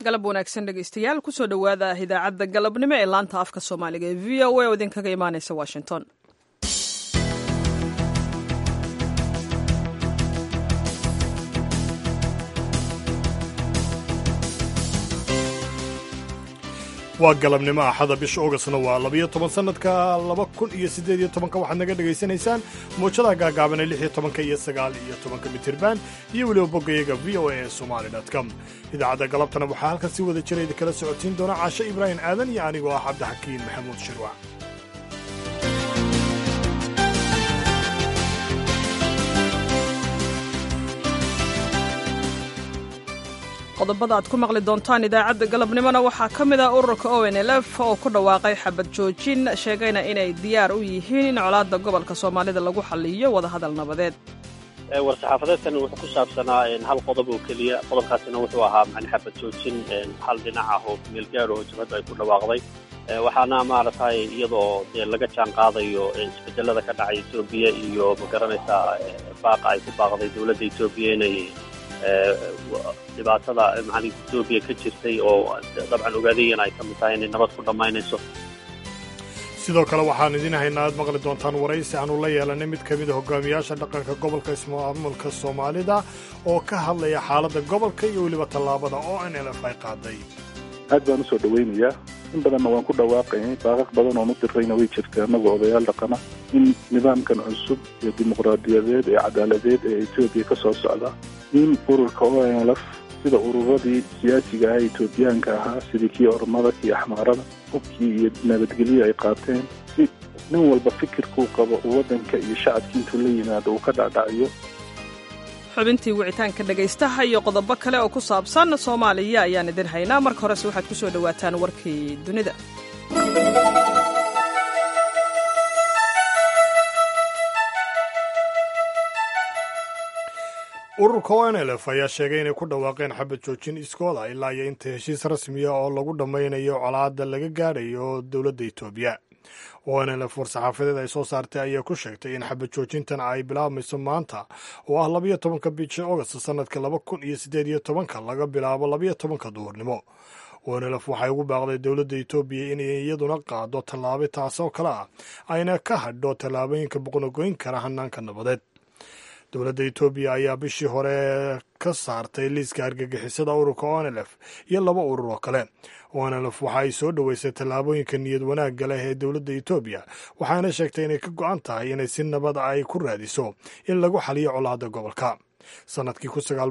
galab wanaagsan dhegaystayaal kusoo dhowaada idaacadda galabnimo ee laanta afka soomaaliga ee v o a oo idinkaga imaanaysa washington. waa galabnimo axada bisha ogasna waa 12 sannadka 2018 waxaad naga dhegaysanaysaan muujadaha gaagaaban ee 16 iyo 19 mitirban iyo weliba boggayaga voa somali.com. idaacadda galabtana waxaa halkan si wada jira idinkala socodsiin doona caashe ibraahim aadan iyo anigoo ah cabdixakiin maxamuud shirwac. qodobada aad ku maqli doontaan idaacadda galabnimona waxaa ka mid ah ururka ONLF oo ku dhawaaqay xabad joojin sheegayna inay diyaar u yihiin in colaadda gobolka soomaalida lagu xalliyo wadahadal nabadeed. war-saxaafadeedkan wuxuu ku saabsanaa hal qodob oo keliya. qodobkaasina wuxuu ahaa xabad joojin hal dhinac ah oo meel gaar oo jabhadda ay ku dhawaaqday, waxaana maaragtay iyadoo dee laga jaan qaadayo isbedelada ka dhacay Etoobiya iyo magaranaysaa baaqa ay ku baaqday dowladda Etoobiya inay dhibaatada Etoobiya ka jirtay oo dabcan ogaadayeen ay ka mid tahay inay nabad ku dhammaynayso. sidoo kale waxaan idin haynaa aad maqli doontaan waraysi aanu la yeelanay mid ka mid a hogaamiyaasha dhaqanka gobolka ismaamulka Soomaalida oo ka hadlaya xaaladda gobolka iyo weliba tallaabada ONLF ay qaaday. aad baan usoo dhawaynayaa, in badanna waan ku dhawaaqaynay, baaqaq badan oo mudirrayna way jirtay annagoo odayaal dhaqana in nidaamkan cusub iyo dimuqraadiyadeed ee cadaaladeed ee Etoobiya ka soo socda in ururka ONLF sida ururadii siyaasiga ah Etoobiyaanka ahaa sidii kii ormada iyo axmaarada hubkii iyo nabadgelyo ay qaateen si nin walba fikirkuu qabo uu waddanka iyo shacabkii intuu la yimaado uu ka dhacdhaciyo. xubintii wicitaanka dhegaystaha iyo qodobo kale oo ku saabsan Soomaaliya ayaan idin haynaa. marka horese waxaad ku soo dhowaataan warkii dunida. ururka ONLF ayaa sheegay inay ku dhawaaqeen xabad joojin iskooda ilaa iyo inta heshiis rasmiya oo lagu dhammaynayo colaadda laga gaadhayo dowladda Etoobiya. ONLF war-saxaafadeed ay soo saartay ayaa ku sheegtay in xabad joojintan ay bilaabmayso maanta oo ah 12 bisha August sanadka 2018 laga bilaabo 12 duhurnimo. ONLF waxay ugu baaqday dowladda Etoobiya inay iyaduna qaado tallaabo taasoo kale ah ayna ka hadho tallaabooyinka boqonogoyn kara hanaanka nabadeed. dowladda Etoobiya ayaa bishii hore ka saartay liiska argagixisada ururka ONLF iyo 2 urur oo kale. ONLF waxa ay soo dhoweysay tallaabooyinka niyad wanaagga leh ee dowladda Etoobiya waxaana sheegtay inay ka go'an tahay inay si nabad ay ku raadiso in lagu xaliyo colaadda gobolka. sanadkii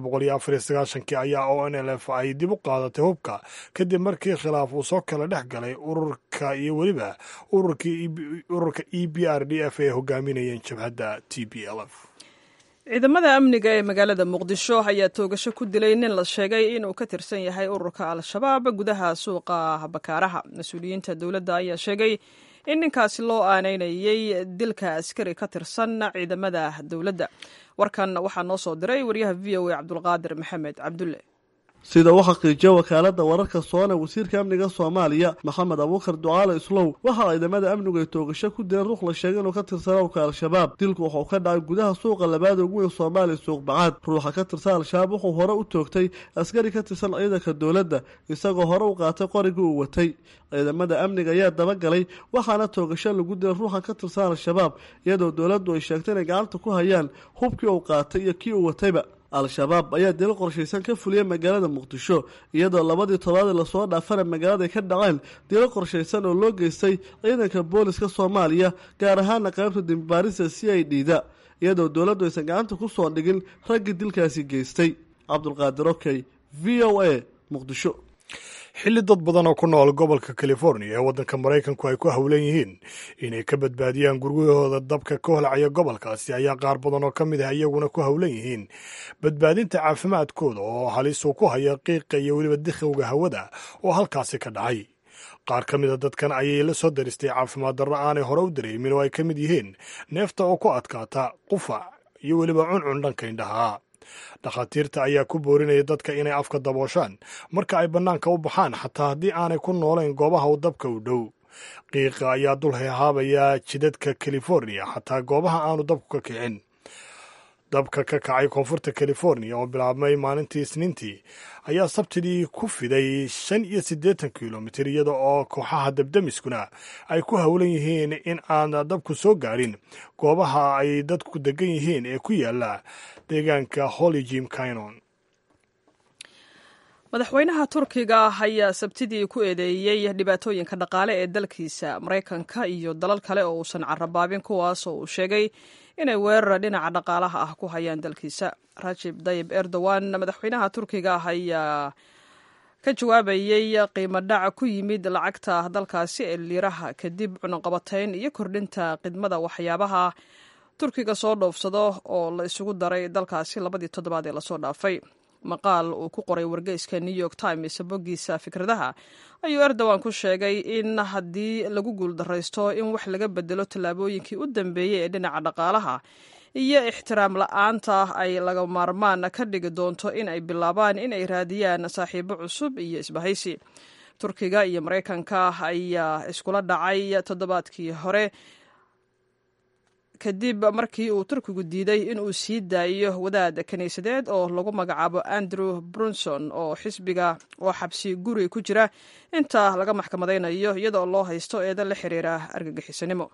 1994 ayaa ONLF ay dib u qaadatay hubka kadib markii khilaaf uu soo kala dhex galay ururka iyo weliba ururka EPRDF ee hogaaminayeen jabhadda TPLF. ciidamada amniga ee magaalada muqdisho ayaa toogasho ku dilay nin la sheegay inuu ka tirsan yahay ururka al-shabaab gudaha suuqa bakaaraha. mas-uuliyiinta dowladda ayaa sheegay in ninkaasi loo aaneynayay dilka askari ka tirsan ciidamada dowladda. warkan waxaa noo soo diray wariyaha VOA cabdulqaadir maxamed cabdulle. sida uu xaqiijiyo wakaaladda wararka soona wasiirka amniga Soomaaliya Maxamed Abuukar Ducaale Islow waxa ciidamada amnigu ay toogasho ku dileen ruux la sheegay inuu ka tirsan ururka al-shabaab. dilku wuxuu ka dhacay gudaha suuqa labaad ugu weyn Soomaaliya suuq Bacaad. ruuxa ka tirsan al-shabaab wuxuu hore u toogtay askari ka tirsan ciidanka dowladda isagoo hore u qaatay qorigii uu watay. ciidamada amniga ayaa dabagalay waxaana toogasho lagu dilay ruuxa ka tirsan al-shabaab iyadoo dowladdu ay sheegtay inay gacanta ku hayaan hubkii uu qaatay iyo kii uu watayba. al-shabaab ayaa dil qorshaysan ka fuliyay magaalada muqdisho iyadoo 2 toddobaad la soo dhaafay magaalada ka dhaceen dil qorshaysan oo loo geystay ciidanka booliska Soomaaliya gaar ahaan qaybta dambaarinta CID-da iyadoo dowladdu aysan gacanta ku soo dhigin ragga dilkaasi geystay. Cabdulqaadir Okay, VOA Muqdisho. xilli dad badan oo ku nool gobolka California ee waddanka Maraykanku ay ku hawlan yihiin inay ka badbaadiyaan gurigooda dabka ka holacaya gobolkaasi ayaa qaar badan oo ka mid ah iyaguna ku hawlan yihiin badbaadinta caafimaadkooda oo halis uu ku haya qiiqa iyo weliba dikhowga hawada oo halkaasi ka dhacay. qaar ka mid a dadkan ayay la soo daristay caafimaad darro aanay hore u dareemin oo ay ka mid yihiin neefta oo ku adkaata, qufac iyo weliba cuncun dhanka indhaha. dhakhaatiirta ayaa ku boorinaya dadka inay afka dabooshaan marka ay bannaanka u baxaan xataa haddii aanay ku noolayn goobaha u dabka u dhow. qiiqa ayaa dul hehaabaya jidadka California xataa goobaha aanu dabku ka kicin. dabka ka kacay koonfurta california oo bilaabmay maalintii isniintii ayaa sabtidii ku fiday 85 kilomitir iyada oo kooxaha dabdamiskuna ay ku howlan yihiin in aan dabku soo gaarin goobaha ay dadku degan yihiin ee ku yaala deegaanka Holy Jim Canyon. madaxweynaha turkiga ayaa sabtidii ku eedeeyey dhibaatooyinka dhaqaale ee dalkiisa maraykanka iyo dalal kale oo uusan carabaabin kuwaas oo uu sheegay inay weerar dhinaca dhaqaalaha ah ku hayaan dalkiisa. Rajab Tayyip Erdogan madaxweynaha turkiga ayaa ka jawaabayey qiimo dhac ku yimid lacagta dalkaasi ee liiraha kadib cunaqabatayn iyo kordhinta khidmada waxyaabaha turkiga soo dhoofsado oo la isugu daray dalkaasi 2 toddobaad ee lasoo dhaafay. maqaal uu ku qoray wargeyska New York Times boggiisa fikradaha ayuu Erdogan ku sheegay in haddii lagu guuldaraysto in wax laga bedelo tallaabooyinkii u dambeeyey ee dhinaca dhaqaalaha iyo ixtiraam la'aanta ay laga maarmaan ka dhigi doonto in ay bilaabaan in ay raadiyaan saaxiibo cusub iyo isbahaysi. Turkiga iyo Maraykanka ayaa iskula dhacay toddobaadkii hore kadib markii uu turkigu diiday in uu sii daayo wadaad kaniisadeed oo lagu magacaabo Andrew Brunson oo xisbiga oo xabsi guri ku jira inta laga maxkamadaynayo iyadoo loo haysto eedan la xiriira argagixisanimo.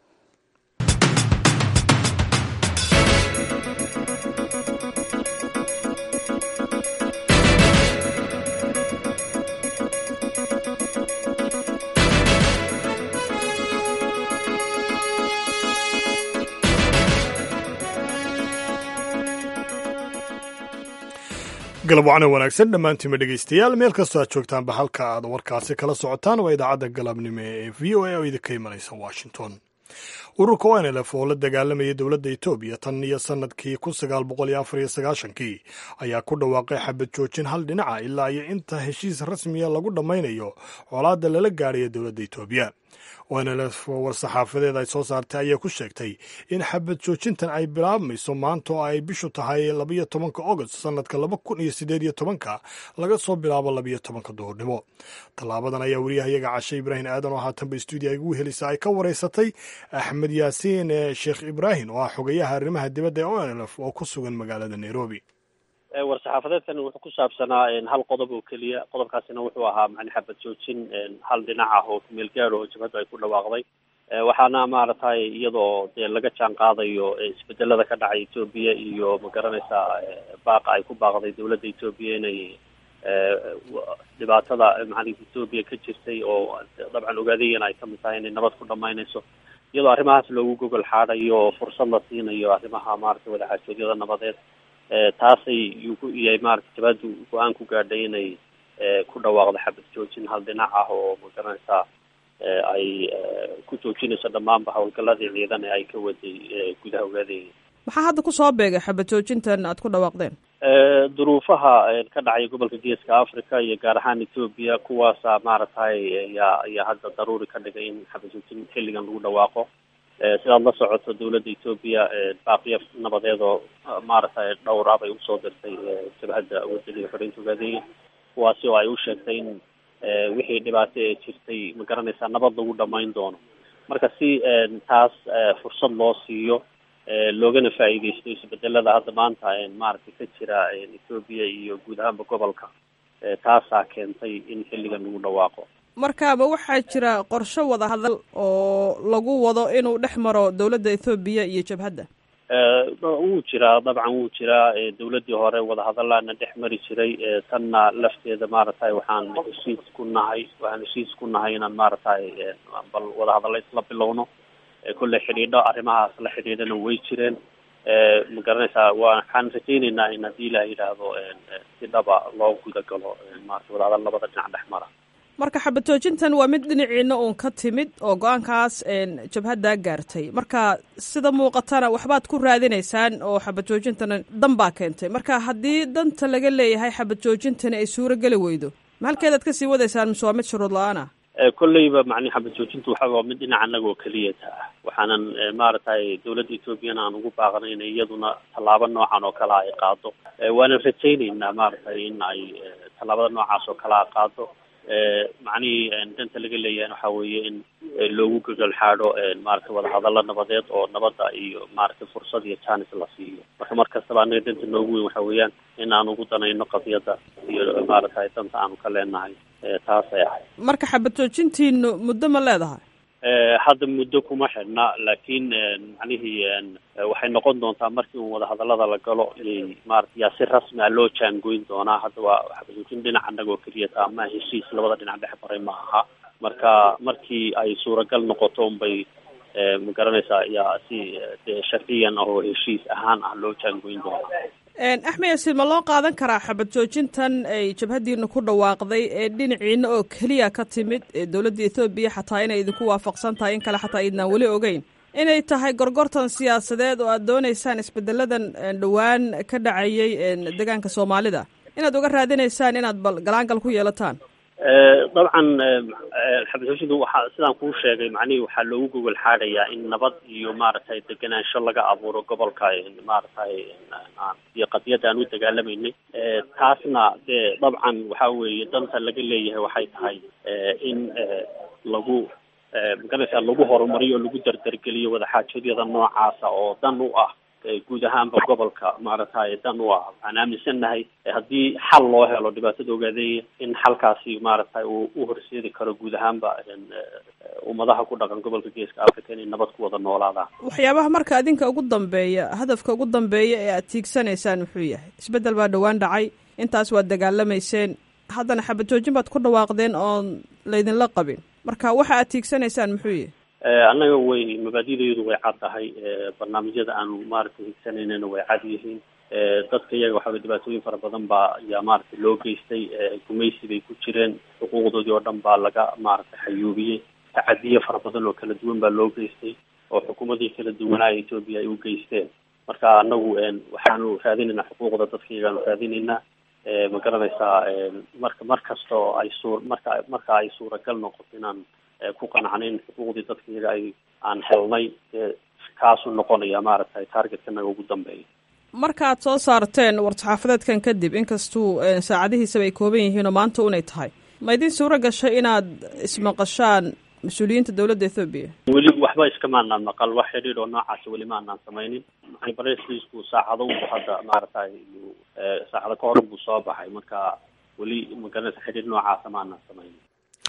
galab wacna wanaagsan dhammaantiinba dhegaystayaal meel kastoo aad joogtaanba halka aad warkaasi kala socotaan waa idaacadda galabnimo ee v o a oo idinka imanaysa washington. ururka ONLF oo la dagaalamayay dowladda Itoobiya tan iyo sanadkii 1994 ayaa ku dhawaaqay xabad joojin hal dhinaca ilaa iyo inta heshiis rasmiya lagu dhammaynayo colaadda lala gaarayo dowladda Itoobiya. ONLF war-saxaafadeed ay soo saartay ayaa ku sheegtay in xabad joojintan ay bilaabmayso maanta oo ay bishu tahay 12 August sanadka 2018 laga soo bilaabo 12 duhurnimo. Tallaabadan ayaa wariyahayaga Cashe Ibraahin Aadan oo haatanba stuudiyo ugu helisa ay ka wareysatay Axmed Yaasiin Sheekh Ibraahin oo ah xogayaha arrimaha dibadda ee ONLF oo ku sugan magaalada Nairobi. war-saxaafadeedkan wuxuu ku saabsanaa hal qodob oo keliya. qodobkaasina wuxuu ahaa macni xabad joojin hal dhinac ah oo kumeel gaar oo jabhaddu ay ku dhawaaqday. waxaana maaragtay iyadoo dee laga jaan qaadayo isbedelada ka dhacay Etoobiya iyo magaranaysaa baaqa ay ku baaqday dowladda Etoobiya inay dhibaatada macni Etoobiya ka jirtay oo dabcan ogaadayeen ay kamid tahay inay nabad ku dhamaynayso iyadoo arrimahaas loogu gogol xaadayo fursad la siinayo arrimaha maaragtay wadaxaajoodyada nabadeed. taasay yahay maaragtay jabhaddu go-aan ku gaadhay inay ku dhawaaqdo xabad joojin hal dhinac ah oo magaranaysaa ay ku joojinayso dhammaanba howlgaladii ciidan ee ay ka waday gudaha ogaadayeen. maxaa hadda ku soo beegay xabad joojintan aad ku dhawaaqdeen? duruufaha ka dhacaya gobolka geeska Afrika iyo gaar ahaan Etoobiya kuwaasa maaragtay ayaa hadda daruuri ka dhigay in xabad joojin xilligan lagu dhawaaqo. sidaad la socoto dowladda Etoobiya baaqiya nabadeed oo maaragtay dhowr ah bay usoo dirtay jabhadda wadaniga xoreynta ogaadayeen kuwaasi oo ay u sheegtay in wixii dhibaato ee jirtay magaranaysaa nabad lagu dhamayn doono. marka si taas fursad loo siiyo loogana faa'iidaysto isbedelada hadda maanta maaragtay ka jira Etoobiya iyo guud ahaanba gobolka taasaa keentay in xilligan lagu dhawaaqo. markaaba waxaa jira qorshe wada hadal oo lagu wado inuu dhex maro dowladda Etoobiya iyo jabhadda? wuu jiraa dabcan wuu jiraa. dowladdii hore wadahadalaana dhex mari jiray tanna lafteeda maaragtay waxaan heshiis ku nahay inaan maaragtay bal wadahadalla isla bilowno. kolley xidhiidho arrimahaas la xidhiidhana way jireen. ma garanaysaa waxaan rajaynaynaa in haddii ilaah yidhaahdo si dhaba loo guda galo maaragtay wadahadal labada dhinac dhex mara. marka xabad joojintan waa mid dhinaciina uun ka timid oo go-aankaas jabhaddaa gaartay. marka sida muuqatana waxbaad ku raadinaysaan oo xabad joojintana dan baa keentay. marka haddii danta laga leeyahay xabad joojintani ay suuro geli weydo ma halkeedaad kasii wadaysaan mise waa mid shuruud la-aan ah? kolleyba macni xabad joojintu waxaa mid dhinaca anagoo keliya taa. waxaanan maaragtay dowladda Etoobiyana aan ugu baaqnay inay iyaduna tallaabo noocan oo kale ay qaado. waanan rajaynaynaa maaragtay in ay tallaabada noocaas oo kale a qaado. macnihii danta laga leeyahay waxaa weeye in loogu gogol xaadho maaragtay wadahadallo nabadeed oo nabadda iyo maaragtay fursad iyo jaanis la siiyo. marka mar kastaba anaga danta noogu weyn waxa weeyaan in aan ugu danayno qadiyadda iyo maaragtay danta aanu ka leenahay taasay ahay. marka xabad joojintiinu muddo ma leedahay? hadda muddo kuma xidhna, laakiin macnihii waxay noqon doontaa markii un wadahadallada la galo inay maaragtay yaa si rasmi ah loo jaangoyn doonaa. hadda waa xabad joojin dhinaca annaga oo keliya ta ama heshiis labada dhinac dhex maray ma aha. marka markii ay suuragal noqoto unbay ma garanaysaa yaa si sharciyan oo heshiis ahaan ah loo jaangoyn doonaa. axmed yaasiin, ma loo qaadan karaa xabad joojintan ay jabhadiina ku dhawaaqday ee dhinaciina oo keliya ka timid ee dowladda ethoobiya xataa inay idinku waafaqsan tahay in kale xataa idnaan weli ogeyn inay tahay gorgortan siyaasadeed oo aad doonaysaan isbedeladan dhowaan ka dhacayay deegaanka soomaalida inaad uga raadinaysaan inaad bal galaangal ku yeelataan? dabcan xabad joojinta waxaa sidaan kuu sheegay macnihii waxaa loogu gogol xaadhayaa in nabad iyo maaragtay degenaansho laga abuuro gobolka maaragtay iyo qadiyadda aan u dagaalamaynay. taasna dee dabcan waxa weeye danta laga leeyahay waxay tahay in lagu maganaysaa lagu horumariyo o lagu dardargeliyo wadaxaajoodyada noocaasa oo dan u ah guud ahaanba gobolka maaragtay dan u ah. waxaan aaminsannahay haddii xal loo helo dhibaatada ogaadeeya in xalkaasi maaragtay uu u horseedi karo guud ahaanba ummadaha ku dhaqan gobolka geeska africa inay nabad ku wada noolaadaan. waxyaabaha marka adinka ugu dambeeya, hadafka ugu dambeeya ee aad tiigsanaysaan muxuu yahay? isbeddel baa dhowaan dhacay, intaas waad dagaalamayseen, haddana xabad joojin baad ku dhawaaqdeen oon laydinla qabin. marka waxa aad tiigsanaysaan muxuu yahay? annaga way mabaadi'daydu way cad tahay, barnaamijyada aanu maaragtay higsanayna way cad yihiin. dadka iyaga waxaa dhibaatooyin fara badan baa ayaa maaragtay loo geystay, gumaysi bay ku jireen, xuquuqdoodii oo dhan baa laga maaragtay xayuubiyey, tacadiye fara badan oo kala duwan baa loo geystay oo xukuumadii kala duwanaa Ethiopia ay u geysteen. marka annagu waxaanu raadinaynaa xuquuqda dadka iyagaanu raadinaynaa. ma garanaysaa mar kasta oo ay marka ay suuragal noqoto inaan ku qanacnayn xuquuqdii dadka iyaga aan helnay, kaasuu noqonaya maaragtay targetkanaga ugu dambeeya. markaad soo saarteen war-saxaafadeedkan kadib, inkastuu saacadihiisaba ay kooban yihiin oo maanta unay tahay, ma idin suuro gashay inaad ismaqashaan mas-uuliyiinta dowladda Ethiopia? weli waxba iskamaanaan maqal, wax xidhiir oo noocaas weli ma aanaan samaynin. baresiisku saacado hadda maaragtay saacado ka hor buu soo baxay, marka weli magaranaysa xidhiir noocaasa ma aanaan samaynin.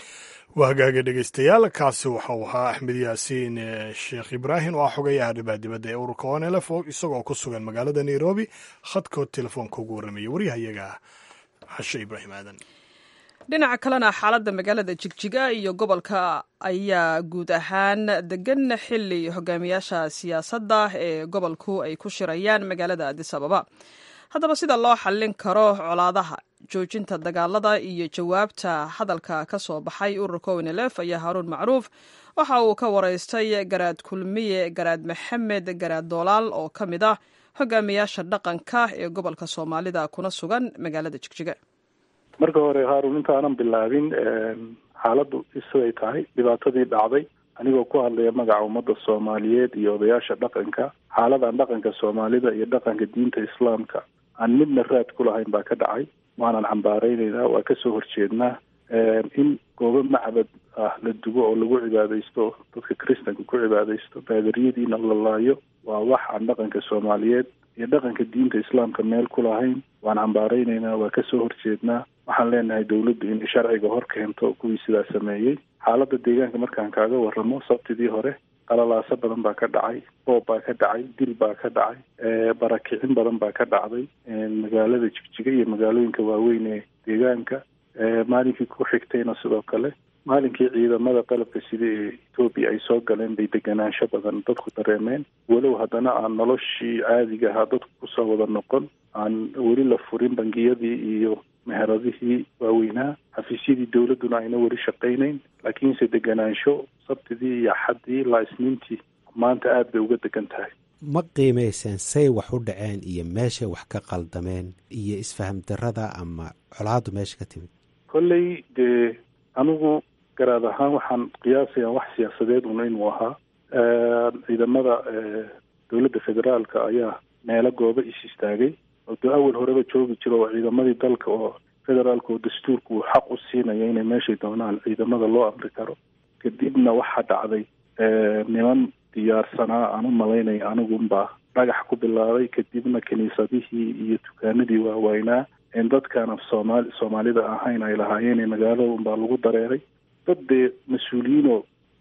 waa hagaagay dhegeystayaal, kaasi waxa uu ahaa axmed yaasiin sheekh ibraahim oo ah xogayaha arrimaha dibadda ee ururka ONLF isagoo ku sugan magaalada Nairobi. khadkood telefoonka ugu warramayay waryahayaga xashe ibraahim aadan. dhinaca kalena xaaladda magaalada jigjiga iyo gobolka ayaa guud ahaan degan xilli hogaamiyaasha siyaasadda ee gobolku ay ku shirayaan magaalada Addis Ababa. haddaba sida loo xallin karo colaadaha, joojinta dagaalada iyo jawaabta hadalka ka soo baxay ururka ONLF ayaa Haaruun Macruuf waxa uu ka waraystay garaad kulmiye garaad maxamed garaad doolaal oo ka mid ah hogaamiyaasha dhaqanka ee gobolka Soomaalida kuna sugan magaalada Jigjiga. marka hore Haaruun, intaanan bilaabin xaaladdu siday tahay, dhibaatadii dhacday, anigoo ku hadlaya magaca ummadda Soomaaliyeed iyo odayaasha dhaqanka, xaaladan dhaqanka Soomaalida iyo dhaqanka diinta Islaamka aan midna raad ku lahayn baa ka dhacay. waanan cambaaraynaynaa, waa kasoo horjeednaa. in goobo macbad ah la dugo oo lagu cibaadaysto, dadka kristanka ku cibaadaysto, baadariyadiina la laayo, waa wax aan dhaqanka Soomaaliyeed iyo dhaqanka diinta Islaamka meel ku lahayn. waan cambaaraynaynaa, waa kasoo horjeednaa. waxaan leenahay dawladdu inay sharciga hor keento kuwii sidaa sameeyey. xaaladda deegaanka markaan kaaga warramo, sabtidii hore qalalaaso badan baa ka dhacay, boob baa ka dhacay, dil baa ka dhacay, barakicin badan baa ka dhacday magaalada Jigjiga iyo magaalooyinka waaweyn ee deegaanka. maalinkii ku xigtayna sidoo kale, maalinkii ciidamada qalabka sida ee Ethiopia ay soo galeen bay deganaansho badan dadku dareemeen, walow haddana aan noloshii caadiga ahaa dadku kusoo wada noqon, aan weli la furin bangiyadii iyo meheradihii waaweynaa, xafiisyadii dawladduna ayna weli shaqaynayn, laakiinse deganaansho sabtidii iyo axaddii ilaa isniintii maanta aad bay uga degan tahay. ma qiimayseen say wax u dhaceen iyo meeshay wax ka qaldameen iyo isfaham darrada ama colaaddu meesha ka timid? kolley dee anigu garaad ahaan waxaan qiyaasayaa wax siyaasadeed una inuu ahaa. ciidamada dowladda federaalka ayaa meelo goobo is istaagay oo dee awal horeba joogi jiro, oo ciidamadii dalka oo federaalka oo dastuurka uu xaq u siinaya inay meeshay doonaan ciidamada loo amri karo. kadibna waxaa dhacday niman diyaarsanaa aan u malaynaya anigunbaa dhagax ku bilaabay, kadibna kiniisadihii iyo dukaanadii waaweynaa dadkaan af soomaalida ahayn ay lahaayeen magaalada unbaa lagu dareeray. dad dee mas-uuliyiinoo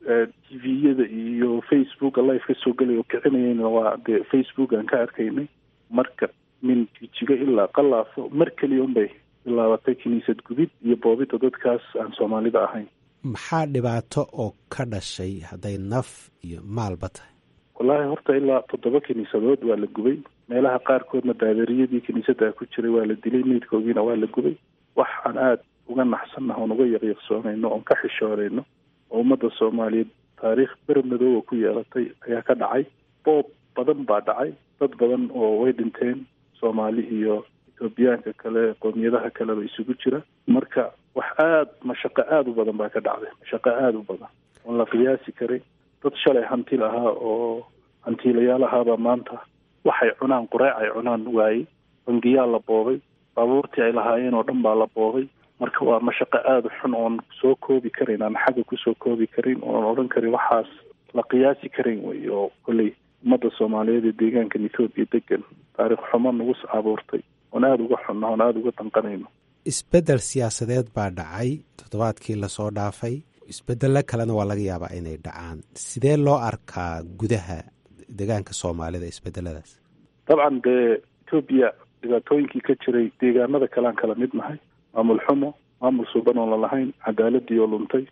tviyada iyo facebooka live ka soo gelay oo kicinayayna waa dee facebook aan ka arkaynay. marka min jijiga ilaa qalaafo mar keliya unbay bilaabatay kiniisad gubid iyo boobida dadkaas aan soomaalida ahayn. maxaa dhibaato oo ka dhashay hadday naf iyo maalba tahay? wallaahi horta ilaa 7 kiniisadood waa la gubay, meelaha qaarkoodna daadariyadii kiniisadda ku jiray waa la dilay, meydkoogiina waa la gubay. wax aan aada uga naxsannaho oon uga yaqyaqsoonayno oon ka xishoonayno oo ummadda soomaaliyeed taariikh bermadoowa ku yeelatay ayaa ka dhacay. boob badan baa dhacay, dad badan oo way dhinteen, soomaali iyo etoobiyaanka kale qoomiyadaha kaleba isugu jira. marka wax mashaqo aada u badan baa ka dhacday, mashaqo aada u badan oon la qiyaasi karay. dad shalay hantil ahaa oo hantiilayaal ahaabaa maanta waxay cunaan qureec ay cunaan waayey. bangiyaa la boobay, baabuurtii ay lahaayeen oo dhan baa la boobay. marka waa mashaqo aada u xun oon soo koobi karin, aan xagga kusoo koobi karin, oon odhan karin waxaas la qiyaasi karin wey. oo kolley ummadda soomaaliyeed ee deegaankan ethoobiya degan taariikh xumo nagu abuurtay oon aada uga xunna oon aada uga danqanayno. isbeddel siyaasadeed baa dhacay toddobaadkii lasoo dhaafay, isbeddello kalena waa laga yaabaa inay dhacaan. sidee loo arkaa gudaha deegaanka soomaalida isbeddeladaas? dabcan dee etoobiya dhibaatooyinkii ka jiray deegaanada kalean kala mid nahay. maamul xumo, maamul suuban oon lalahayn, cadaaladii oo luntay,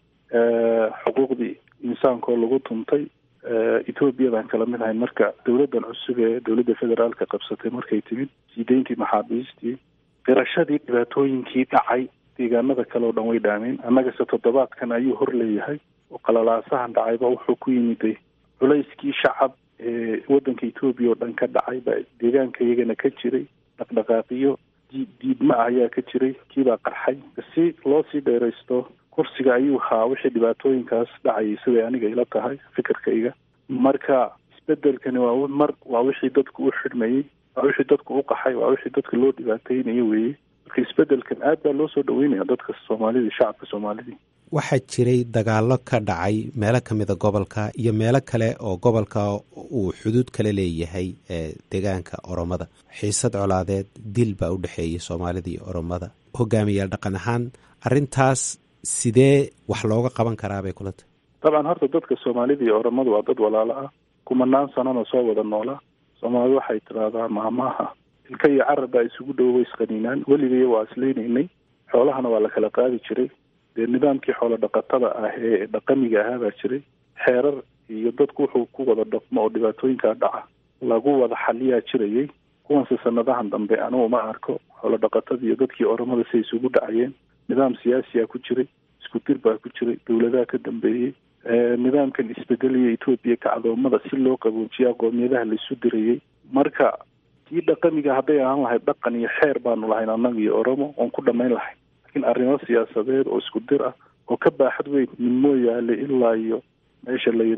xuquuqdii insaankaoo lagu tuntay. etoobiyadaan kala mid ahayn. marka dowladdan cusub ee dowladda federaalka qabsatay markay timid, siideyntii maxaabiistii, qirashadii dhibaatooyinkii dhacay deegaanada kale oo dhan way dhaameen. annagase toddobaadkan ayuu hor leeyahay oo qalalaasahan dhacayba wuxuu ku yimiday culayskii shacab ee waddanka etoobiya oo dhan ka dhacay baa deegaanka iyagana ka jiray. dhaqdhaqaaqiyo diidma ah ayaa ka jiray, kiibaa qarxay. si loo sii dheeraysto kursiga ayuu haa wixii dhibaatooyinkaas dhacayay siday aniga ila tahay fikirkayga. marka isbedelkani waa wixii dadku u xidhmayey, waa wixii dadku u qaxay, waa wixii dadka loo dhibaateynayo weeye. marka isbedelkan aad baa loo soo dhaweynaya dadka soomaalida, shacabka soomaalida. waxaa jiray dagaallo ka dhacay meelo ka mida gobolka iyo meelo kale oo gobolka uu xuduud kala leeyahay deegaanka oromada. xiisad colaadeed, dil baa u dhexeeyay soomaalida iyo oromada. hogaamiyaal dhaqan ahaan arrintaas sidee wax looga qaban karaa bay kula tahay? dabcan horta dadka soomaalida iyo oromada waa dad walaalo ah, kumanaan sanana soo wada noolaa. soomaalida waxay tidhaahdaa maamaaha ilka iyo carab baa isugu dhowo way isqaniinaan. weligaya waa islaynaynay, xoolahana waa la kala qaadi jiray. dee nidaamkii xoolo dhaqatada ah ee dhaqamiga ahaa baa jiray. xeerar iyo dadku wuxuu ku wada dhaqmo oo dhibaatooyinkaa dhaca lagu wada xaliyaa jirayay. kuwanse sanadahan dambe anugu ma arko xoolo dhaqatada iyo dadkii oromada say isugu dhacayeen. nidaam siyaasiyaa ku jiray, isku dir baa ku jiray, dowladaha ka dambeeyey. nidaamkan isbedelaya etoobiya kacdoomada si loo qaboojiyaa qoomiyadaha laisu dirayay. marka kii dhaqamiga hadday ahaan lahayd dhaqan iyo xeer baanu lahayn annaga iyo oromo oon ku dhammayn lahayn. laakiin arrimo siyaasadeed oo isku dir ah oo ka baaxad weyn min mooyaale ilaa iyo meesha la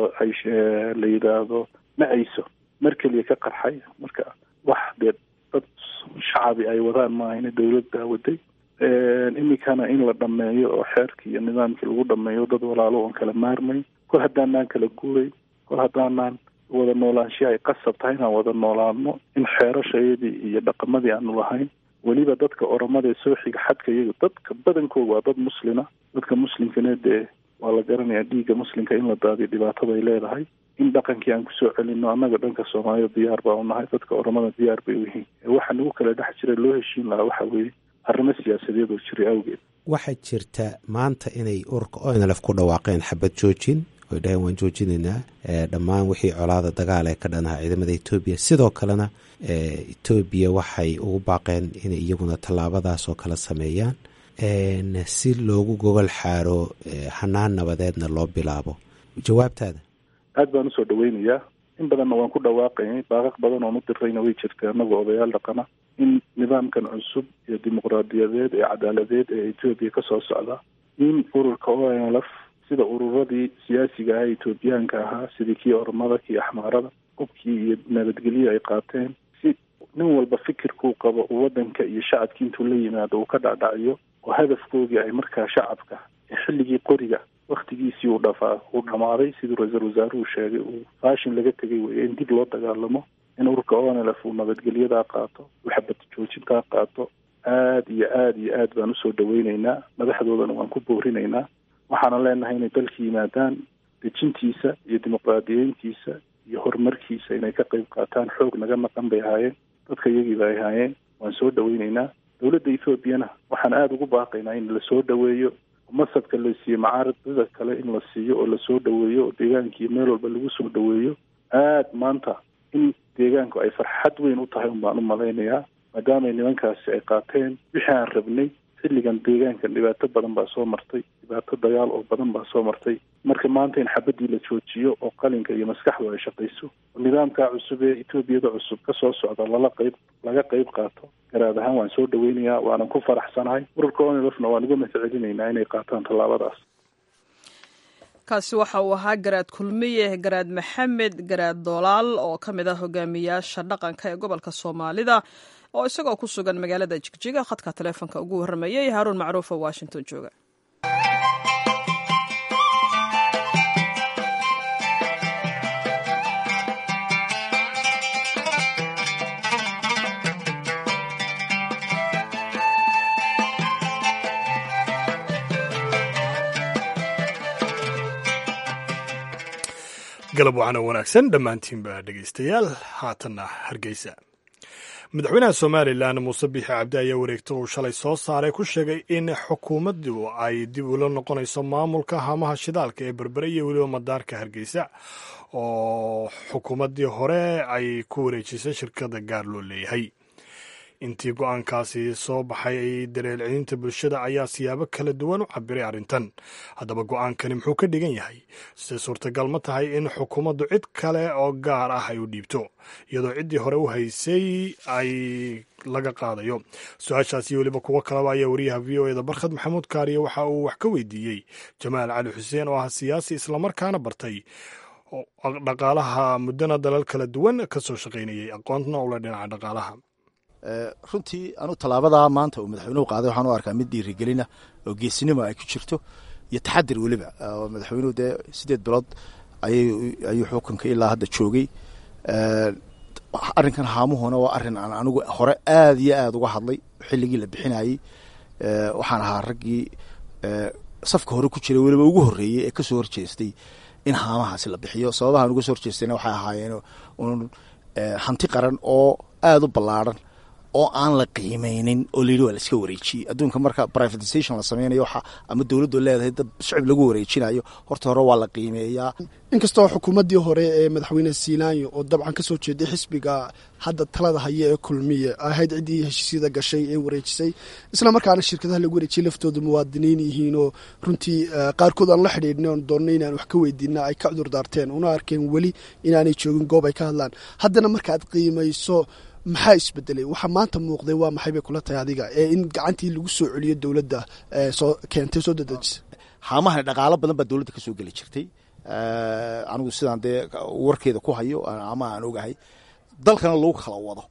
yidhaahdo nacayso mar keliya ka qarxay. marka wax dee dad shacabi ay wadaan maahayna dowladdaa waday. iminkana in la dhameeyo oo xeerkii iyo nidaamkii lagu dhameeyo dad walaalo oon kala maarmay. kol haddaanaan kala guuray, kol haddaanaan wada noolaanshiya ay qasab tahay inaan wada noolaano, in xeerashayadii iyo dhaqamadii aanu lahayn. weliba dadka oromada ee soo xiga xadka iyaga dadka badankooda waa dad muslina. dadka muslimkana dee waa la garanayaa dhiigga muslimka in la daadiyo dhibaatada ay leedahay. in dhaqankii aan kusoo celino annaga dhanka soomaalida diyaar baa u nahay, dadka oromada diyaar bay u yihiin. waxa nagu kala dhex jira loo heshiin lahaa waxa weeye arrimo siyaasadeed oo jiray awgeed. waxaa jirta maanta inay ururka ONLF ku dhawaaqeen xabad joojin, oy dhaheen waan joojinaynaa dhammaan wixii colaada dagaal ee ka dhanaha ciidamada etoobiya. sidoo kalena etoobiya waxay ugu baaqeen inay iyaguna tallaabadaas oo kala sameeyaan si loogu gogol xaaro hanaan nabadeedna loo bilaabo. jawaabtaada? aad baan usoo dhaweynayaa. in badanna waan ku dhawaaqaynay, baaqaq badan oon u dirayna way jirtay annagoo odayaal dhaqana, in nidaamkan cusub iyo dimuqraadiyadeed ee cadaaladeed ee etoobiya ka soo socda, in ururka ONLF sida ururadii siyaasiga ah etoobiyaanka ahaa, sidii kii oromada, kii axmaarada, hubkii iyo nabadgelyo ay qaateen, si nin walba fikirkuu qabo uu waddanka iyo shacabkii intuu la yimaado uu ka dhacdhaciyo oo hadafkoodii ay markaa shacabka xilligii qoriga waktigiisii uu dhamaaday siduu ra-iisul wasaaruhu sheegay uu faashin laga tegay weeye in dib loo dagaalamo in ururka ONLF uu nabadgelyadaa qaato uu xabad joojintaa qaato aad iyo aad baan usoo dhaweyneynaa madaxdoodana waan ku boorinaynaa waxaana leenahay inay dalka yimaadaan dejintiisa iyo dimuqraadiyeyntiisa iyo horumarkiisa inay ka qayb qaataan xoog naga maqan bay ahaayeen dadka iyagiiba ay ahaayeen waan soo dhaweyneynaa dowladda ethoobiana waxaan aada ugu baaqaynaa in lasoo dhaweeyo masadka la siiyo macaaridada kale in la siiyo oo lasoo dhaweeyo oo deegaankii meel walba lagu soo dhaweeyo aad maanta in deegaanku ay farxad weyn u tahay unbaan u malaynayaa maadaamay nimankaasi ay qaateen wixii aan rabnay xilligan deegaankan dhibaato badan baa soo martay dhibaato dagaal oo badan baa soo martay marka maanta in xabadii la joojiyo oo qalinka iyo maskaxdu ay shaqayso oo nidaamkaa cusub ee etoobiyada cusub ka soo socda laga qayb qaato garaad ahaan waan soo dhaweynayaa waanan ku faraxsanahay ururka ONLFna waan uga mahadcelinaynaa inay qaataan tallaabadaas kaasi waxa uu ahaa garaad kulmiye garaad maxamed garaad doolaal oo ka mid ah hogaamiyaasha dhaqanka ee gobolka soomaalida oo isagoo ku sugan magaalada jigjiga khadka taleefonka ugu warramayay haaruun macruuf oo washington jooga. galab waxaana wanaagsan dhammaantiinba dhegaystayaal haatanna hargeysa madaxweynaha somalilan muuse biixi cabdi ayaa wareegto uu shalay soo saaray ku sheegay in xukuumaddu ay dib ula noqonayso maamulka haamaha shidaalka ee berbere iyo weliba madaarka hargeysa oo xukuumaddii hore ay ku wareejisay shirkada gaar loo leeyahay intii go-aankaasi soo baxay ay dareelcelinta bulshada ayaa siyaabo kala duwan u cabiray arrintan haddaba go-aankani muxuu ka dhigan yahay se suurtagal ma tahay in xukuumaddu cid kale oo gaar ah ay u dhiibto iyadoo ciddii hore u haysay ay laga qaadayo su-aashaasi weliba kuwo kaleba ayaa wariyaha v o eda barkhad maxamuud kaariye waxa uu wax ka weydiiyey jamaal cali xuseen oo ah siyaasi islamarkaana bartay dhaqaalaha muddana dalal kala duwan ka soo shaqaynayay aqoontna ula dhinaca dhaqaalaha runtii anu tallaabadaa maanta uu madaxweynuhu qaaday waxaan u arkaa mid dhiirigelina oo geesinimo ay ku jirto iyo taxadir weliba madaxweynuhu dee 8 bilood ayuu xukunka ilaa hadda joogay arrinkan haamuhuna waa arrin aan anigu hore aad iyo aad uga hadlay xilligii la bixinayey waxaan ahaa raggii safka hore ku jiray weliba ugu horreeyey ee kasoo horjeestay in haamahaasi la bixiyo sababahaan uga soo horjeestayna waxay ahaayeen un hanti qaran oo aada u ballaaran oo aan la qiimeynin oo layidhi waa la iska wareejiyey adduunka marka privatization la sameynayo waxa ama dowladdu leedahay dad shicib lagu wareejinayo horta hore waa la qiimeeyaa inkastoo xukuumaddii hore ee madaxweyne siilaanyo oo dabcan ka soo jeeday xisbiga hadda talada haya ee kulmiye ahayd ciddii heshiisyada gashay ee wareejisay isla markaana shirkadaha lagu wareejiyey laftooda muwaadiniin yihiin oo runtii qaarkood aan la xidhiidhnay oon doonnay inaan wax ka weydiina ay ka cudur daarteen una arkeen weli inaanay joogin goob ay ka hadlaan haddana markaaad qiimayso maxaa isbedelay waxa maanta muuqday waa maxay bay kula tahay adiga ee in gacantii lagu soo celiyo dowladda soo keentay soo dadejisa haamahani dhaqaalo badan baa dowladda ka soo geli jirtay anigu sidaan dee warkeeda ku hayo ama aan ogahay dalkana lagu kala wado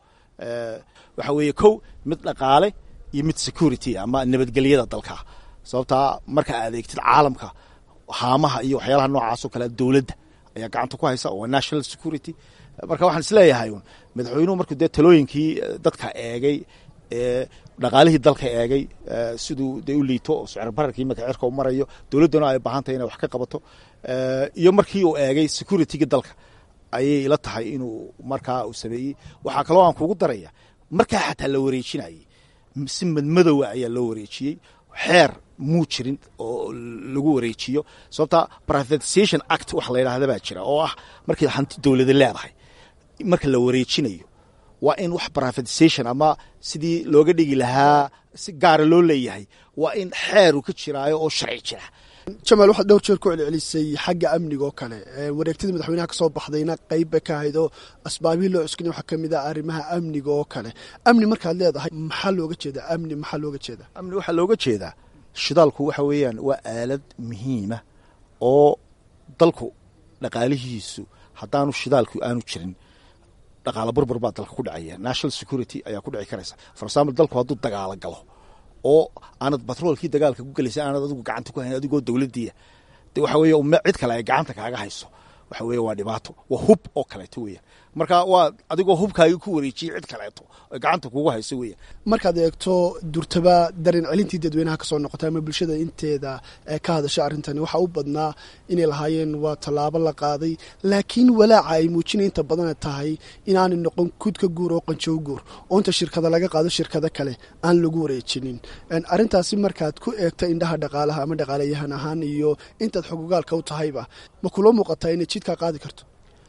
waxa weeye kow mid dhaqaale iyo mid security ama nabadgelyada dalka sababtaa marka aad eegtid caalamka haamaha iyo waxyaalaha noocaas oo kale dowladda ayaa gacanta ku haysa oo national security marka waxaan isleeyahay madaxweynuhu markuu dee talooyinkii dadka eegay dhaqaalihii dalka eegay siduu dee u liito oo sicir bararkii marka cirka u marayo dowladduna ay baahan tahay inay wax ka qabato iyo markii uu eegay securityga dalka ayay ila tahay inuu markaa uu sameeyey waxaa kaloo aan kugu daraya markaa xataa la wareejinayay si madmadowa ayaa loo wareejiyey xeer muu jirin oo lagu wareejiyo sababta privatization act wax la yidhaahda baa jira oo ah markii hanti dowlada leedahay marka la wareejinayo waa in wax privatization ama sidii looga dhigi lahaa si gaara loo leeyahay waa in xeeru ka jiraayo oo sharci jira jamaal waxaad dhowr jeer ku celcelisay xagga amniga oo kale wareegtadii madaxweynaha ka soo baxdayna qayb bay ka ahayd oo asbaabihii loo cuskanay waxaa ka mid ah arrimaha amniga oo kale amni markaad leedahay maxaa looga jeedaa amni maxaa looga jeedaa amni waxaa looga jeedaa shidaalku waxa weeyaan waa aalad muhiima oo dalku dhaqaalihiisu haddaanu shidaalku aanu jirin dhaqaalo burbur baa dalka ku dhacaya national security ayaa ku dhici karaysa for example dalku hadduu dagaalo galo oo aanad batroolkii dagaalka ku gelaysa aanad adigu gacanta ku hayn adigoo dowladdiiya de waxa weeye cid kale ay gacanta kaaga hayso waxa weeye waa dhibaato waa hub oo kaleeto weeyaan marka waa adigoo hubkaagii ku wareejiyey cid kaleeto ay gacanta kugu hayso weeyaan markaad eegto durtaba dareen celintii dadweynaha ka soo noqotay ama bulshada inteeda ka hadasha arrintani waxaa u badnaa inay lahaayeen waa tallaabo la qaaday laakiin walaaca ay muujinay inta badan tahay inaanay noqon kudka guur oo qanjow guur oo inta shirkada laga qaado shirkada kale aan lagu wareejinin arrintaasi markaad ku eegto indhaha dhaqaalaha ama dhaqaalayahan ahaan iyo intaad xogogaalka u tahayba ma kuloo muuqataa inay jidkaa qaadi karto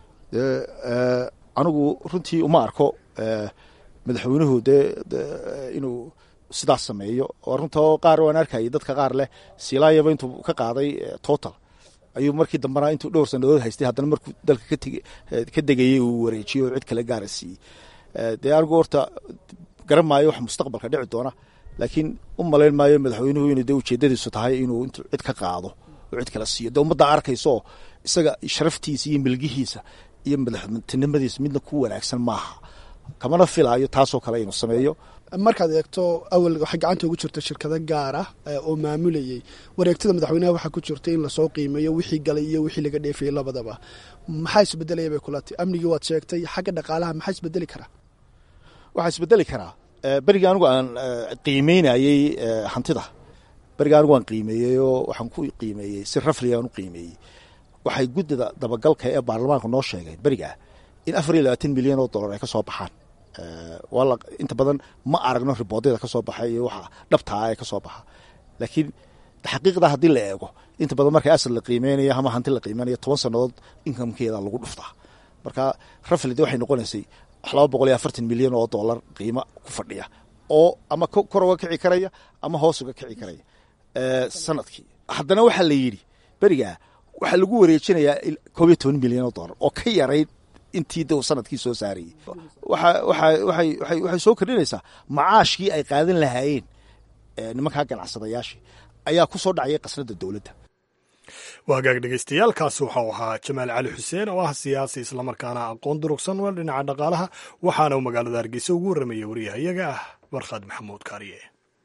anigu runtii uma arko madaxweynuhu dee inuu sidaas sameeyo oo runtao qaar waan arkayay dadka qaar leh silaayaba intuu ka qaaday total ayuu markii dambena intuu dhowr sannadood haystay haddana markuu dalka ka degayey uu wareejiyo oo cid kale gaara siiyey dee anigu horta garan maayo wax mustaqbalka dhici doona laakiin u malayn maayo madaxweynuhu inuu dee ujeedadiisu tahay inuu intuu cid ka qaado oo cid kale siiyo dee ummaddaa arkayso isaga sharaftiisa iyo milgihiisa iyo madaxtinimadiisa midna ku wanaagsan maaha kamana filaayo taasoo kale inuu sameeyo markaad eegto awal waxay gacanta ugu jirta shirkado gaar ah oo maamulayay wareegtada madaxweynaha waxaa ku jirta in lasoo qiimeeyo wixii galay iyo wixii laga dheefayay labadaba maxaa isbedelaya bay kulatay amnigii waad sheegtay xagga dhaqaalaha maxaa isbedeli karaa waxaa isbedeli karaa berigii anigu aan qiimeynayey hantida berigii anigu aan qiimeeyey oo waxaan ku qiimeeyey si rafliga aan u qiimeeyey waxay guddida dabagalka ee baarlamaanka noo sheegeen berigaa in 24 milyan oo dollar ay ka soo baxaan inta badan ma aragno riboodyada ka soo baxay iyo waxa dhabtaa ee ka soo baxa laakiin xaqiiqda haddii la eego inta badan markay asal la qiimeynayo ama hanti la qiimeynayo 10 sannadood inkamkeeda lagu dhuftaa marka raflid waxay noqonaysay 240 milyan oo dollar qiimo ku fadhiya oo ama kor uga kici karaya ama hoos uga kici karaya sanadkii haddana waxaa la yidhi berigaa waxaa lagu wareejinayaa 12 milyan oo dollar oo ka yarayd intii dee sanadkii soo saarayey waxay soo kordhinaysaa macaashkii ay qaadan lahaayeen nimankaa ganacsadayaashii ayaa ku soo dhacayay qasnada dowladda waa hagaag dhegeystayaaalkaasi waxau ahaa jamaal cali xuseen oo ah siyaasi islamarkaana aqoon durugsan wel dhinaca dhaqaalaha waxaana uu magaalada hargeysa ugu warramayay wariyahayaga ah warkhad maxamuud kaariye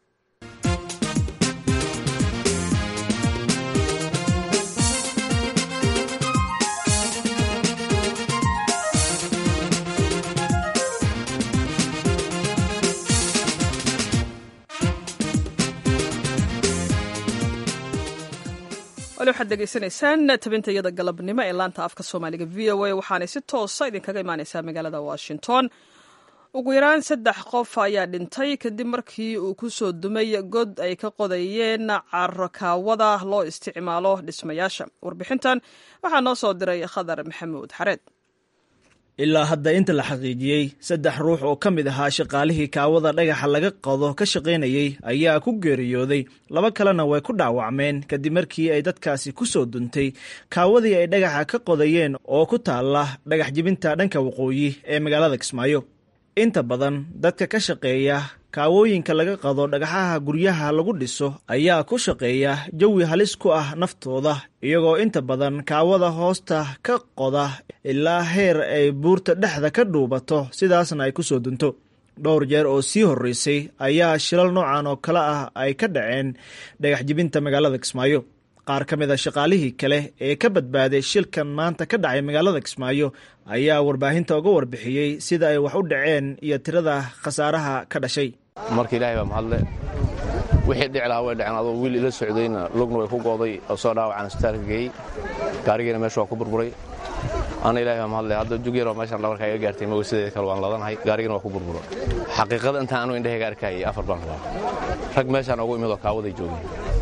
waxaad degeysanaysaan tabintayada galabnimo ee laanta afka soomaaliga v o a waxaanay si toosa idinkaga imaaneysaa magaalada washington ugu yaraan 3 qof ayaa dhintay kadib markii uu ku soo dumay god ay ka qodayeen carakaawada loo isticmaalo dhismayaasha warbixintan waxaa noo soo diray khadar maxamuud xareed ilaa hadda inta la xaqiijiyey 3 ruux oo ka mid ahaa shaqaalihii kaawada dhagaxa laga qodo ka shaqaynayey ayaa ku geeriyooday 2 kalena way ku dhaawacmeen kadib markii ay dadkaasi ku soo duntay kaawadii ay dhagaxa ka qodayeen oo ku taalla dhagax jibinta dhanka waqooyi ee magaalada Kismaayo inta badan dadka ka shaqeeya kaawooyinka laga qado dhagaxaha guryaha lagu dhiso ayaa ku shaqeeya jawi halis ku ah naftooda iyagoo inta badan kaawada hoosta ka qoda ilaa heer ay buurta dhexda ka dhuubato sidaasna ay ku soo dunto dhowr jeer oo sii horreysay ayaa shilal noocan oo kale ah ay ka dhaceen dhagax jibinta magaalada Kismaayo qaar ka mid a shaqaalihii kale ee ka badbaaday shilkan maanta ka dhacay magaalada Kismaayo ayaa warbaahinta uga warbixiyey sida ay wax u dhaceen iyo tirada khasaaraha ka dhashay marka ilaahay baa mahadle wixii dhici lahaa way dhaceen adoo wiil ila socdayna lugna way ku gooday oo soo dhaawacaan isbitaalka geeyey gaarigiina meesha waa ku burburay ana ilaahay baa mahadle hadda jugeero meeshan dhabarka iga gaartay mawsideeda kale waan ladanahay gaarigiina waa ku burburay xaqiiqada intaan anu indhahayga arkayay 4 baan rabaa rag meeshaan ugu imid oo kaawaday joogay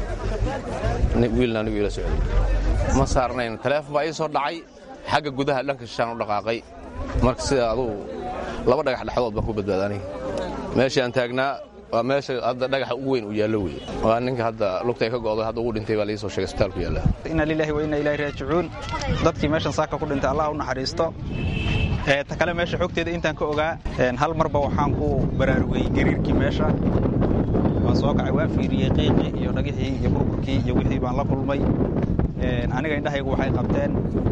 wiilna anigu ila socday ma saarnayn taleefon baa ii soo dhacay xagga gudaha dhanka shishaan u dhaqaaqay marka sida aduu 2 dhagax dhexdood baan ku badbaaday aniga meesha aan taagnaa waa meesha hadda dhagaxa ugu weyn uu yaallo weeye waa ninka hadda lugtay ka go'day hadda ugu dhintay baa la ii soo sheegay isbitaalku yaalla inna lillahi wa inna ilayhi raaji'uun dadkii meeshan saaka ku dhintay Allah u naxariisto ta kale meesha xogteeda intaan ka ogaa hal marba waxaan ku baraarugay gariirkii meesha waan soo kacay waan fiiriyey qiiqii iyo dhagixii iyo burburkii iyo wixii baan la kulmay aniga indhahaygu waxay qabteen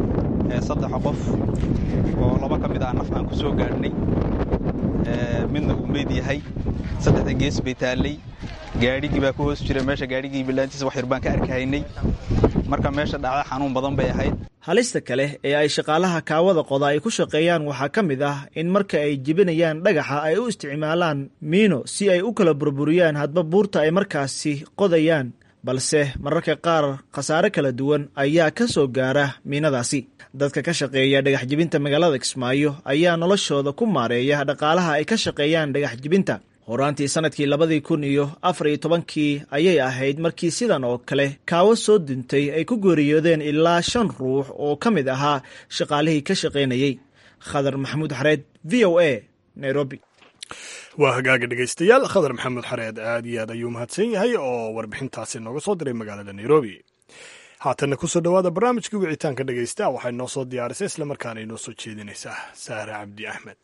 3 qof oo 2 ka mid ah naf aan ku soo gaadhnay midna uu meed yahay 3 gees bay taallay gaadhigii baa ku hoos jira meesha, gaadhigii bilaantiisa wax yar baan ka arkaynay. marka meesha dhacda xanuun badan bay ahayd. halista kale ee ay shaqaalaha kaawada qoda ay ku shaqeeyaan waxaa ka mid ah in marka ay jebinayaan dhagaxa ay u isticmaalaan miino si ay u kala burburiyaan hadba buurta ay markaasi qodayaan, balse mararka qaar khasaare kala duwan ayaa ka soo gaara miinadaasi. dadka ka shaqeeya dhagax jebinta magaalada Kismaayo ayaa noloshooda ku maareeya dhaqaalaha ay ka shaqeeyaan dhagax jebinta. horaantii sanadkii 2014 ayay ahayd markii sidan oo kale kaawo soo dintay ay ku geeriyoodeen ilaa 5 ruux oo ka mid ahaa shaqaalihii ka shaqaynayay. Khadar Maxamuud Xareed, VOA, Nairobi. waa hagaaga dhegaystayaal, Khadar Maxamuud Xareed aad iyo aad ayuu mahadsan yahay oo warbixintaasi nooga soo diray magaalada Nairobi. haatanna kusoo dhowaada barnaamijkii wicitaanka dhegaysta waxay noo soo diyaarisay islamarkaana inoo soo jeedinaysaa Saare Cabdi Axmed.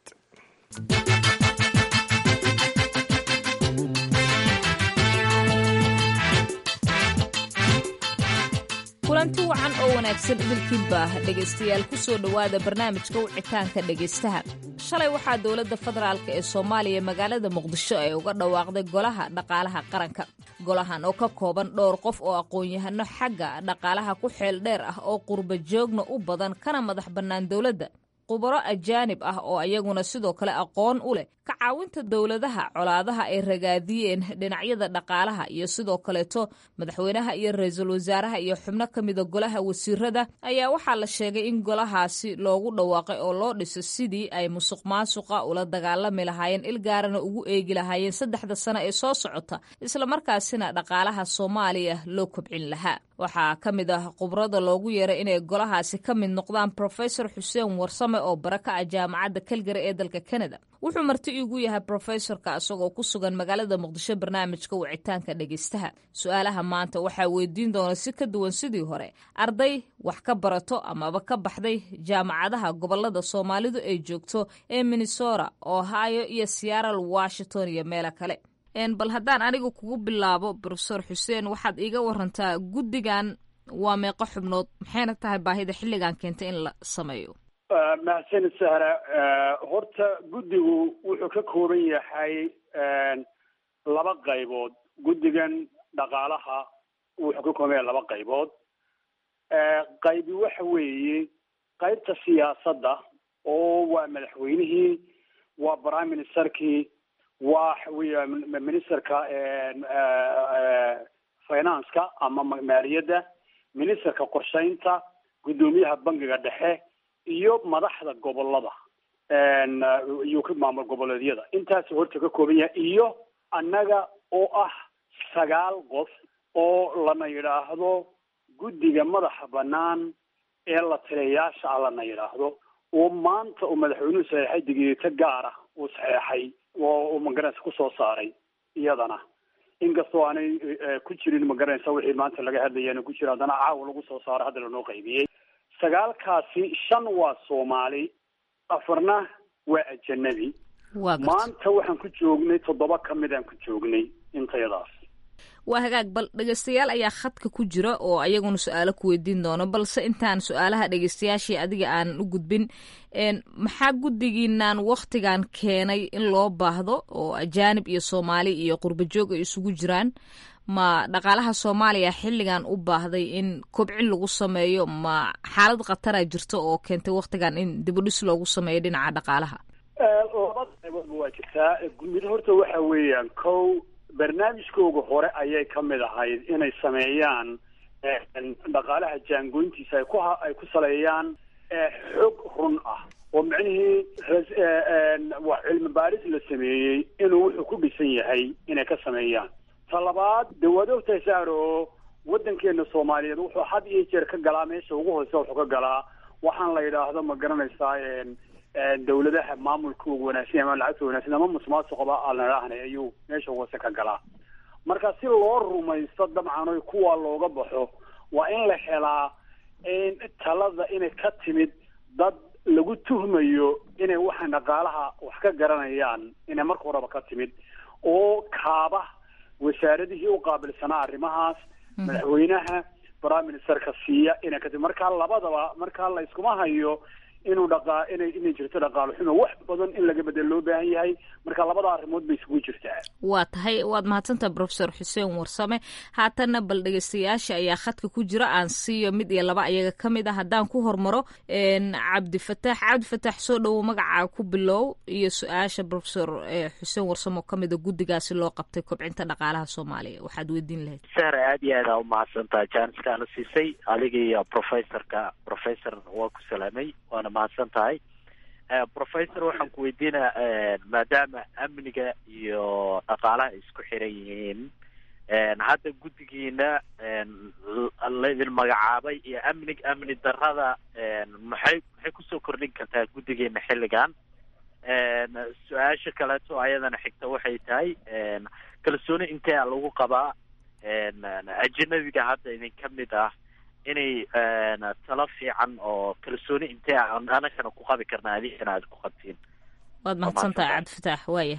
kulanti wacan oo wanaagsan idilkiinba dhegaystayaal ku soo dhowaada barnaamijka wicitaanka dhegaystaha. shalay waxaa dowladda federaalka ee Soomaaliya magaalada Muqdisho ay uga dhawaaqday golaha dhaqaalaha qaranka. golahan oo ka kooban dhowr qof oo aqoon-yahano xagga dhaqaalaha ku xeel dheer ah oo qurba joogna u badan kana madax bannaan dowladda, khubaro ajaanib ah oo ayaguna sidoo kale aqoon u leh ka caawinta dowladaha colaadaha ay ragaadiyeen dhinacyada dhaqaalaha, iyo sidoo kaleeto madaxweynaha iyo ra-iisul wasaaraha iyo xubno ka mida golaha wasiirada ayaa waxaa la sheegay in golahaasi loogu dhawaaqay oo loo dhiso sidii ay musuq maasuqa ula dagaalami lahaayeen, ilgaarana ugu eegi lahaayeen 3 sano ee soo socota, islamarkaasina dhaqaalaha Soomaaliya loo kobcin lahaa. waxaa ka mid ah khubrada loogu yeeray inay golahaasi ka mid noqdaan Professor Xuseen Warsame oo baraka ah jaamacadda Calgary ee dalka Canada. wuxuu marti igu yahay professorka asagoo ku sugan magaalada Muqdisho barnaamijka wicitaanka dhegaystaha. su'aalaha maanta waxaa weydiin doona si ka duwan sidii hore arday wax ka barato amaba ka baxday jaamacadaha gobolada Soomaalidu ay joogto ee Minnesota, Ohio iyo Seattle, Washington iyo meelo kale. bal haddaan aniga kugu bilaabo Professor Xuseen, waxaad iiga warantaa guddigan waa meeqo xubnood, maxayna tahay baahida xilligan keentay in la sameeyo? mahadsanid Sahra. horta guddigu wuxuu ka kooban yahay 2 qaybood. guddigan dhaqaalaha wuxuu ka kooban yahay 2 qaybood. qaybi waxa weeye qaybta siyaasadda oo waa madaxweynihii, waa prime ministerkii, waa ministerka finance-ka ama maaliyadda, ministerka qorsheynta, guddoomiyaha bangiga dhexe iyo madaxda gobolada iyo maamul goboleedyada. intaas horta ka kooban yahay, iyo annaga oo ah 9 qof oo lana yidhaahdo guddiga madaxa bannaan ee la taliyayaasha lana yidhaahdo, oo maanta uu madaxweynuhu saxeexay digniino gaar ah uu saxeexay oo magaranaysa ku soo saaray. iyadana inkastoo aanay ku jirin magaranaysa wixii maanta laga hadlayana ku jira, haddana caawa lagu soo saaro hadda lanoo qaybiyey. 9kaasi 5 waa Soomaali, 4na waa ajanabi. maanta waxaan ku joognay 7 ka mid aan ku joognay intayadaas. waa hagaag. bal dhegaystayaal ayaa khadka ku jira oo ayaguna su-aalo ku weydiin doono, balse intaan su-aalaha dhegaystayaashii adiga aan u gudbin, maxaa guddigiinaan wakhtigan keenay in loo baahdo oo ajaanib iyo Soomaali iyo qurba joog ay isugu jiraan? ma dhaqaalaha Soomaaliya xilligan u baahday in kobcin lagu sameeyo, ma xaalad khatara jirto oo keentay wakhtigan in dib u dhis loogu sameeyo dhinaca dhaqaalaha? 2 qaybood waa jirtaa. mid horta waxa weeyaan kow, barnaamijkooga hore ayay ka mid ahayd inay sameeyaan dhaqaalaha jaangoyntiisa ay ku saleeyaan xog run ah oo micnihii wax cilmi baaris la sameeyey inuu wuxuu ku dhisan yahay inay ka sameeyaan. talabaad, dawadowta saaro waddankeena Soomaaliyeed wuxuu had iyo jeer ka galaa meesha ugu hoose, wuxuu ka galaa waxaan la yidhaahdo ma garanaysaa dawladaha maamulkooda wanaagsan ama lacagta wanaagsan ama musuqmaasuqaba aan leeyahay ayuu meesha hoose ka galaa. marka si loo rumaysto dabcan oo kuwa looga baxo waa in la helaa talada inay ka timid dad lagu tuhmayo inay waxaan dhaqaalaha wax ka garanayaan, inay marka horeba ka timid oo kaaba wasaaradihii u qaabilsanaa arrimahaas, madaxweynaha, prime ministerka siiya inay ka timid. marka labadaba marka la iskuma hayo inay jirto dhaqaalo xumo wax badan in laga bedel loo baahan yahay. Marka labada arrimood bay isugu jirtaa. waa tahay waad mahadsantaha professor xuseen warsame. haatanna bal dhegeystayaasha ayaa khadka ku jira, aan siiyo mid iyo laba ayaga ka mid ah. haddaan ku hormaro cabdifataax soo dhowow, magacaa ku bilow iyo su-aasha professor xuseen warsame oo ka mida guddigaasi loo qabtay kobcinta dhaqaalaha soomaaliya waxaad weydiin lahayd. sare aad iyo aad aa umahadsantaha jaaniskaana siisay adiga iyo professor waa ku salaamay waana mahadsan tahay. professor waxaan ku weydiinaa maadaama amniga iyo dhaqaalaha isku xiran yihiin, hadda guddigiina laydin magacaabay iyo amni darrada maxay kusoo kordhin kartaa guddigeena xilligan? su-aasha kaleeto ayadana xigta waxay tahay kalsooni intee lagu qabaa ajanabiga hadda idin ka mid ah inay talo fiican oo kalsooni intee anagana ku qabi karna adigana aad ku qabtiin? waad mahadsan tahay cabdifataax. waaya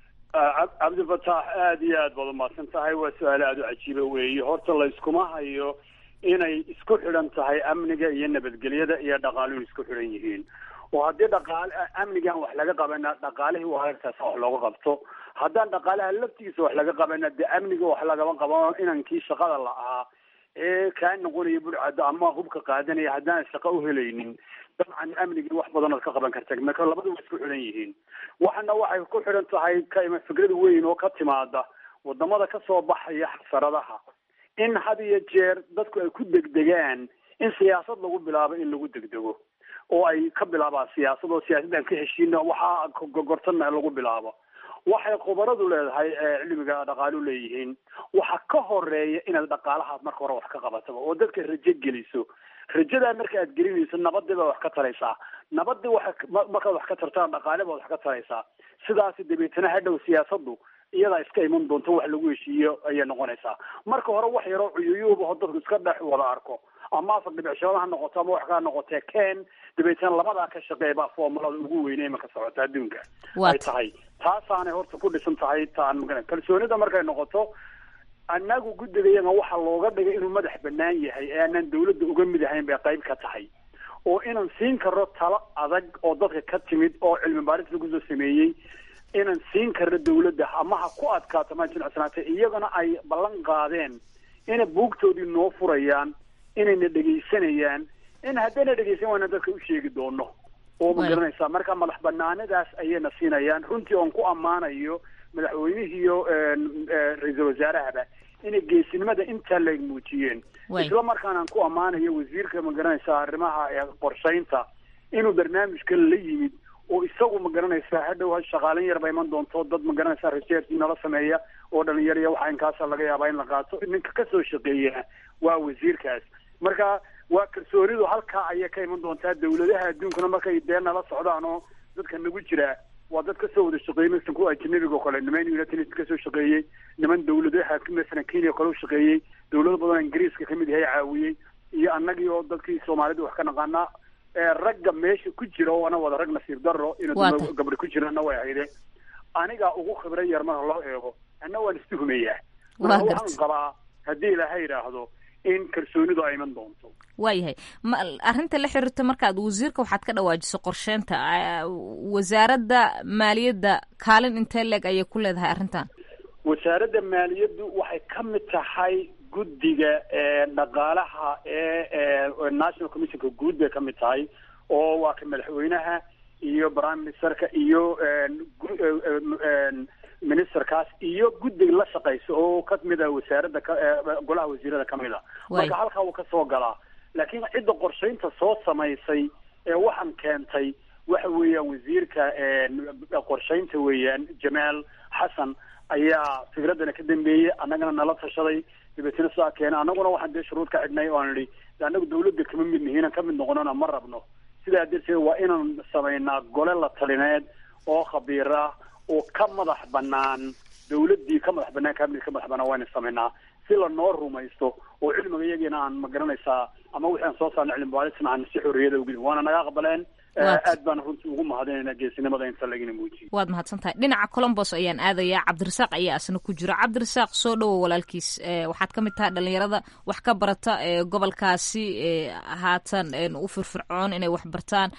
cabdifataax aad iyo aad baad umahadsan tahay. waa su-aalo aada u cajiiba weeye. horta layskuma hayo inay isku xidhan tahay amniga iyo nabadgelyada iyo dhaqaaluhu isku xidhan yihiin. oo haddii amnigan wax laga qabana dhaqaalihii waa aragtaas wax looga qabto. haddaan dhaqaalaha laftigiisa wax laga qabana dee amniga wax lagama qabano. inankii shaqada la ahaa ee kaa noqonaya burcadda ama hubka qaadanaya haddaan shaqo u helaynin, dabcan amnigii wax badan ood ka qaban karta. marka labadu waa isku xidhan yihiin. waxana waxay ku xidhan tahay fikrad weyn oo ka timaada wadamada kasoo baxaya xasaradaha, in had iyo jeer dadku ay ku degdegaan in siyaasad lagu bilaabo in lagu degdego, oo ay ka bilaabaan siyaasad oo siyaasaddan ka heshiina waxaa gogortana lagu bilaabo. waxay khubaradu leedahay cilmiga dhaqaalu leeyihiin waxa ka horeeya inaad dhaqaalahaad marka hore wax ka qabataba oo dadka rajo geliso. rajadaa marka aad gelinayso nabadii baa wax ka taraysaa. nabadii markaad wax ka tartaan dhaqaale baad wax ka taraysaa. sidaas dabeetana hadhow siyaasadu iyadaa iska iman doonto wax lagu heshiiyo ayay noqonaysaa. marka hore wax yaroo cuyuyuuba oo dadku iska dhex wada arko ama afar dhibicshooda ha noqoto ama wax kaa noqotee dabeetana labadaa ka shaqeeya foomulada ugu weynay marka socota adduunka ay tahay. taasaanay horta ku dhisan tahay kalsoonida markay noqoto. annagu guddigayaga waxa looga dhigay inuu madax banaan yahay ee aanan dawladda uga mid ahayn bay qayb ka tahay, oo inaan siin karno talo adag oo dadka ka timid oo cilmi baaris lagu soo sameeyey inaan siin karno dawladda ama ha ku adkaato ma jinacsanaatay. iyagana ay ballan qaadeen inay buugtoodii noo furayaan, inayna dhegaysanayaan, in haddayna dhegaysan waana dadka u sheegi doono oo ma garanaysaa. marka madax banaanadaas ayayna siinayaan. runtii oon ku ammaanayo madaxweynihiiyo ra-iisul wasaarahaba inay geesinimada intaa la muujiyeen. isla markaanaan ku ammaanayo wasiirka ma garanaysaa arrimaha qorshaynta inuu barnaamijkan la yimid oo isagu ma garanaysaa hadhow shaqaalin yar ba iman doonto dad ma garanaysaa research nala sameeya oo dhalinyar iyo waxa inkaasa laga yaabaa in la qaato. ninka kasoo shaqeeyana waa wasiirkaas. marka waa kalsoonidu halkaa ayay ka iman doontaa. dawladaha adduunkana markay dee nala socdaan oo dadka nagu jira waa dad kasoo wada shaqeeyey masalan kuwa ajnabiga oo kale, niman United States kasoo shaqeeyey, niman dawladaha masalan Kenya oo kale u shaqeeyey, dawlado badan Ingiriiska kamid yahay caawiyey, iyo annagii oo dadkii Soomaalida wax ka naqaanaa. ragga meesha ku jira oo ana wada rag nasiib darro inuu gabadh ku jirana way ahaydeen. aniga ugu khibray yar marka loo eego anna waan istuhumayaa. waxaan qabaa haddii ilaahay yidhaahdo in kalsoonidu ay iman doonto. waayahay arrinta la xiriirta markaad wasiirka waxaad ka dhawaajiso qorsheynta wasaaradda maaliyadda kaalin intee leeg ayay ku leedahay arrintan? wasaaradda maaliyaddu waxay ka mid tahay guddiga dhaqaalaha ee national commissionka guud bay ka mid tahay, oo waa ka madaxweynaha iyo prime ministerka iyo ministerkaas iyo guddiga la shaqaysa oo ka mid ah wasaaradda golaha wasiirada ka mid a. marka halkaa wuu ka soo galaa. laakiin cidda qorshaynta soo samaysay ee waxaan keentay waxa weeyaan wasiirka qorshaynta weeyaan Jamaal Xasan ayaa fikradana ka dambeeyey, annagana nala tashaday, dabeetana saa keena. annaguna waxaan dee shuruud ka xidhnay oo aan idhi annagu dawladda kama mid nihiin, ka mid noqonona ma rabno. sidaa darteed waa inaan samaynaa gole la talineed oo khabiira oo ka madax banaan dawladdii ka madax banaan kabinet ka madax banaan waa inaan samaynaa si lanoo rumaysto oo cilmiga iyagina aan ma garanaysaa ama wixii aan soo saarna cilmi baarisna aan si xorriyada ugudin. waana naga aqbaleen. aad baan runtii ugu mahadinaynaa geesinimada inta lagina muujiyo. waad mahadsan tahay. dhinaca Columbus ayaan aadayaa. cabdirasaaq ayaa asna ku jira. cabdirasaaq soo dhowo walaalkiis. waxaad ka mid tahay dhalinyarada wax ka barata gobolkaasi haatan u firfircoon inay wax bartaan.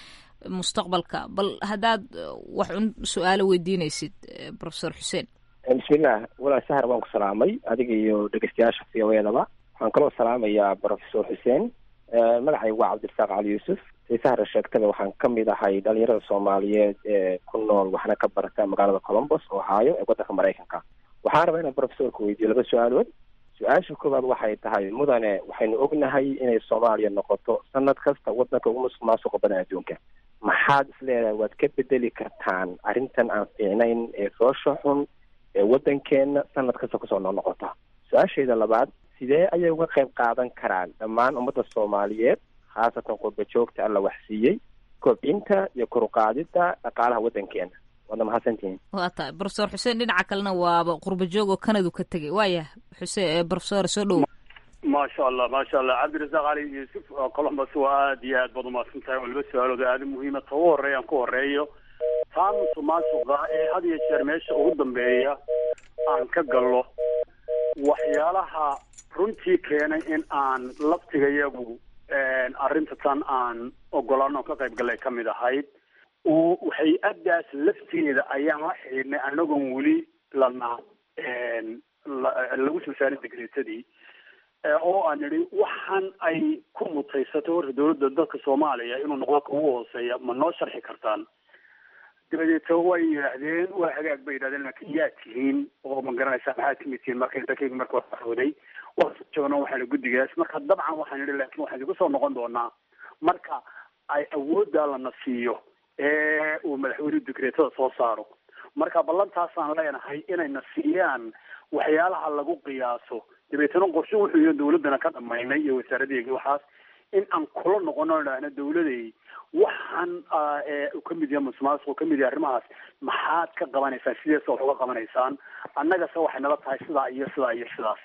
mustaqbalka. bal haddaad wax un su-aalo weydiinaysid professor xuseen. bismillah, walaa sahar waan ku salaamay adiga iyo dhegeystayaasha fiyaweedaba. waxaan kaloo salaamayaa professor xuseen. magacaygu waa cabdirasaaq cali yuusuf. si sahar sheegtaba waxaan ka mid ahay dhalinyarada soomaaliyeed ee ku nool waxna ka barata magaalada columbus ohio ee waddanka maraykanka. waxaan rabaa inaan professorka weydiiyo 2 su-aalood. su-aasha koowaad waxay tahay mudane, waxaynu ognahay inay soomaaliya noqoto sanad kasta waddanka ugu musuqmaasuqa badan adduunka. maxaad isleedahay waad ka bedeli kartaan arrintan aan fiicnayn ee foosha xun ee waddankeena sanad kasta kusoo noqnoqota? su-aashayda labaad, sidee ayay uga qayb qaadan karaan dhammaan ummadda soomaaliyeed khaasatan qurba joogta alla waxsiiyey kobcinta iyo koruqaadida dhaqaalaha waddankeena? waadna mahadsantihiin. waa tahay professor xuseen, dhinaca kalena waaba qurba joog oo kanadu ka tegay. waaya xuseen, professor soo dhow. maasha allah cabdirasaaq cali yuusuf columbus waa aad iyo aad baad umahadsan tahay. oo 2 su-aalood aada muhiima. ta ugu horeeya aan ku horeeyo taa musuqmaasuqa ee had iyo jeer meesha ugu dambeeya aan ka gallo. waxyaalaha runtii keenay in aan laftigayagu arrinta tan aan ogolaano ka qayb gallay ka mid ahayd. waxay addaas lafteeda ayaan la xidhiidhnay anagoon weli lagu soo saarin dekreetadii oo aan nidhi waxaan ay ku mutaysato horta dawladda dalka soomaaliya inuu noqdo ka ugu hooseeya ma noo sharxi kartaan? dabadeeto way yidhaahdeen waa hagaag bay yidhahdeen, laakiin yaa tihiin oo ma garanaysaa maxaad kamid tihiin? marka dalkayga marka waxooday waa joogno waxaana guddigaas marka dabcan waxaan nidhi laakiin waxaan igu soo noqon doonaa marka ay awooddaa lana siiyo ee uu madaxweynuhu dekreetada soo saaro. marka ballantaasaan leenahay inayna siiyaan waxyaalaha lagu qiyaaso. dabeetana qorshe wuxuu iyo dawladdana ka dhamaynay iyo wasaaradeegi waxaas in aan kula noqono idhaahna dawladay waxaan kamid yahay musuqmaasuq kamid yahay arrimahaas maxaad ka qabanaysaan, sideesa wax uga qabanaysaan? annagase waxay nala tahay sidaa iyo sidaa iyo sidaas.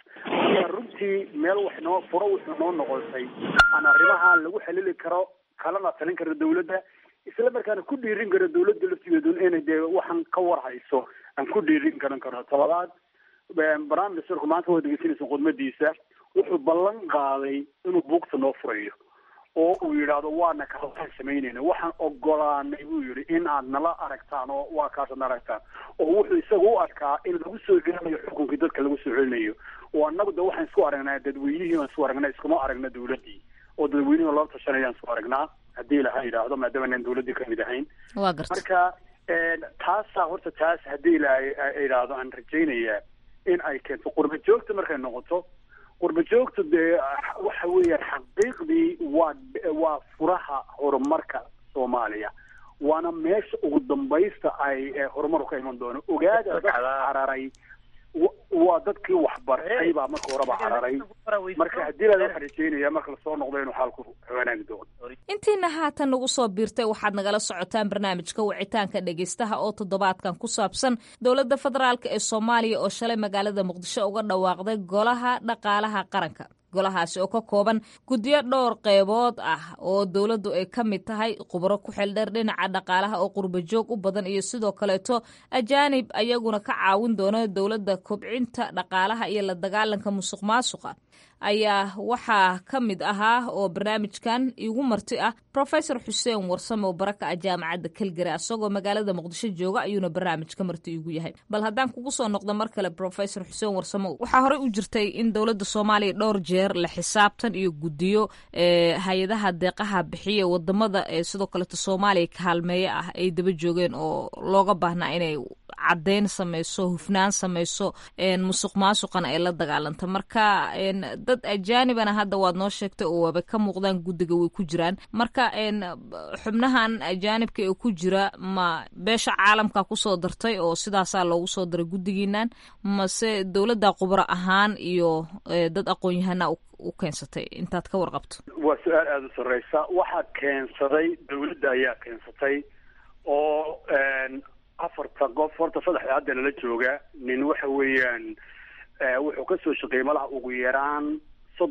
runtii meel wax noo furo wuxuu noo noqotay aan arrimaha lagu xalili karo kalana talin karo dawladda, isla markaana ku dhiirin karo dawladda laftigeedu inay dee waxaan ka war hayso aan ku dhiirin karan karo. talabaad, prime ministerku maanta waa dhegeysanaysa khudmadiisa wuxuu ballan qaaday inuu buugta noo furayo oo uu yidhaahdo waana kala waxaan samaynayna, waxaan ogolaanay buu yidhi in aad nala aragtaan oo waa kaasad na aragtaan. oo wuxuu isaga u arkaa in lagu soo celinayo xukunkii dadka lagu soo celinayo. oo annagu de waxaan isku aragnaa dadweynihii aan isku aragnaa, iskuma aragna dawladdii. oo dadweynihii loo tashanayaan isku aragnaa haddii ilaha yidhaahdo, maadaama inaan dawladdii kamid ahayn. waa garta. marka taasaa horta taas haddii ilaha yidhaahdo aan rajaynayaa in ay keento qurba joogta. markay noqoto qurba joogta dee waxa weeyaan xaqiiqdii waa furaha horumarka soomaaliya, waana meesha ugu dambaysta ay horumaru ka iman doono. ogaada dadka cararay waa dadkii waxbartay baa marka horeba cararay. marka haddii la waxaan rajeynaya marka lasoo noqdo inuu xaalku wanaagi doono. intiina haatan nagu soo biirtay waxaad nagala socotaan barnaamijka wicitaanka dhegeystaha oo toddobaadkan ku saabsan dowladda federaalk ee soomaaliya oo shalay magaalada muqdisho uga dhawaaqday golaha dhaqaalaha qaranka. golahaasi oo ka kooban guddiyo dhowr qeybood ah oo dowladdu ay ka mid tahay, khubro ku xeeldheer dhinaca dhaqaalaha oo qurba joog u badan iyo sidoo kaleeto ajaanib ayaguna ka caawin doona dowladda kobcinta dhaqaalaha iyo la dagaalanka musuq maasuqa. ayaa waxaa ka mid ahaa oo barnaamijkan igu marti ah professor xuseen warsame oo baraka ah jaamacadda Calgary, asagoo magaalada muqdisho jooga ayuuna barnaamijka marti igu yahay. bal haddaan kugu soo noqdo mar kale professor xuseen warsame, waxaa horey u jirtay in dowladda soomaaliya dhowr jeer la xisaabtan iyo guddiyo hay-adaha deeqaha bixiya wadamada sidoo kaleeto soomaaliya kaalmeeya ah ay daba joogeen oo looga baahnaa inay caddeyn samayso, hufnaan samayso, musuq maasuqana ay la dagaalanta. marka dad ajaanibana hadda waad noo sheegtay oo waaba ka muuqdaan guddiga way ku jiraan. marka xubnahan ajaanibka ee ku jira ma beesha caalamka kusoo dartay oo sidaasaa loogu soo daray guddigiinan, mase dowladda khubro ahaan iyo dad aqoon-yahana u keensatay? intaad ka warqabto. waa su-aal aada u sarreysa. waxaa keensaday dawladda ayaa keensatay oo 4 qof horta 3 hadda lala jooga nin waxa weeyaan wuxuu kasoo shaqeeyey malaha ugu yaraan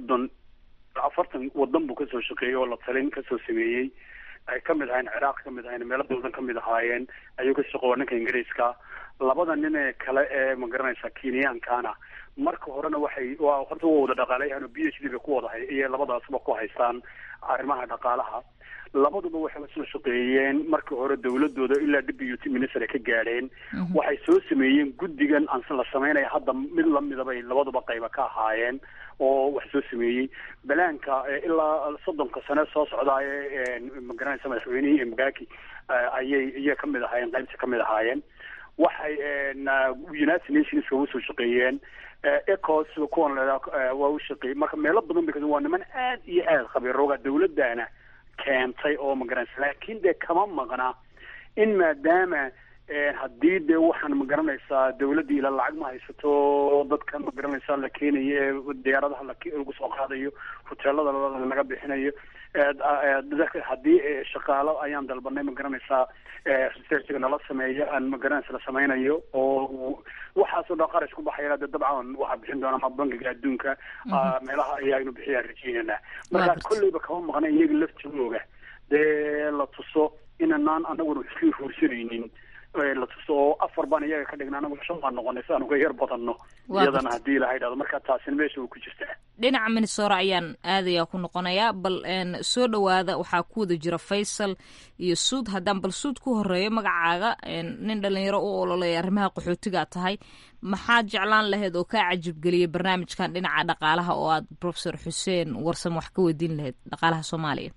40 wadan buu kasoo shaqeeyey oo la talin kasoo sameeyey. ay kamid ahayn ciraaq, kamid ahayn meelo badan kamid ahaayeen ayuu ka shaqeeya ninka ingiriiska. 2 nin ee kale ee ma garanaysa kenyankana marka horena horta waa wada dhaqaalayahan oo PhD bay ku wada iyo labadaasba ku haystaan arrimaha dhaqaalaha. labaduba waxay soo shaqeeyeen markii hore dawladooda ilaa deputy minister ka gaadheen waxay soo sameeyeen guddigan aan la sameynaya hadda mid lamida bay labaduba qayba ka ahaayeen oo wax soo sameeyey balaanka ilaa 30 sano soo socdaaye magaranaysa madaxweynihii Mbeki ayay ka mid ahaayeen qaybta ka mid ahaayeen waxay United Nations ka soo shaqeeyeen ECOS kuwan waa u shaqeeyay marka meelo badan bay waa niman aad iyo aad khabiirooga dawladana keentay oo magaranaysa laakiin de kama maqna in maadaama haddii de waxaan magaranaysaa dawladda ila lacag ma haysato dadka magaranaysaa la keenayo diyaaradaha lagu soo qaadayo hoteelada laga bixinayo dadka haddii shaqaalo ayaan dalbanay magaranaysaa researchga nala sameeyo aan magaranaysa la sameynayo oo waxaasoo dhan qarash ku baxaya dabcan waxaa bixin doona ma bangiga adduunka meelaha ayaanu bixiyaan rajeynana marka kolleyba kama maqna iyaga laftigooga dee la tuso inanaan anaguna iska horsanaynin la tuso oo 4 baan iyaga ka dhigna anagu 5 baan noqonaysa anuga yar badanno iyadana haddii la haydo marka taasina meesha ku jirtaa dhinaca Minnesota ayaan aadaya ku noqonayaa bal soo dhawaada waxaa ku wada jira Faisal iyo Suud haddaan bal Suud ku horeeyo magacaaga nin dhalinyaro u ololay arrimaha qaxootiga tahay maxaa jeclaan lahayd oo ka cajib galiyay barnaamijkan dhinaca dhaqaalaha oo aad Professor Xuseen Warsame wax ka weydiin lahayd dhaqaalaha Soomaaliya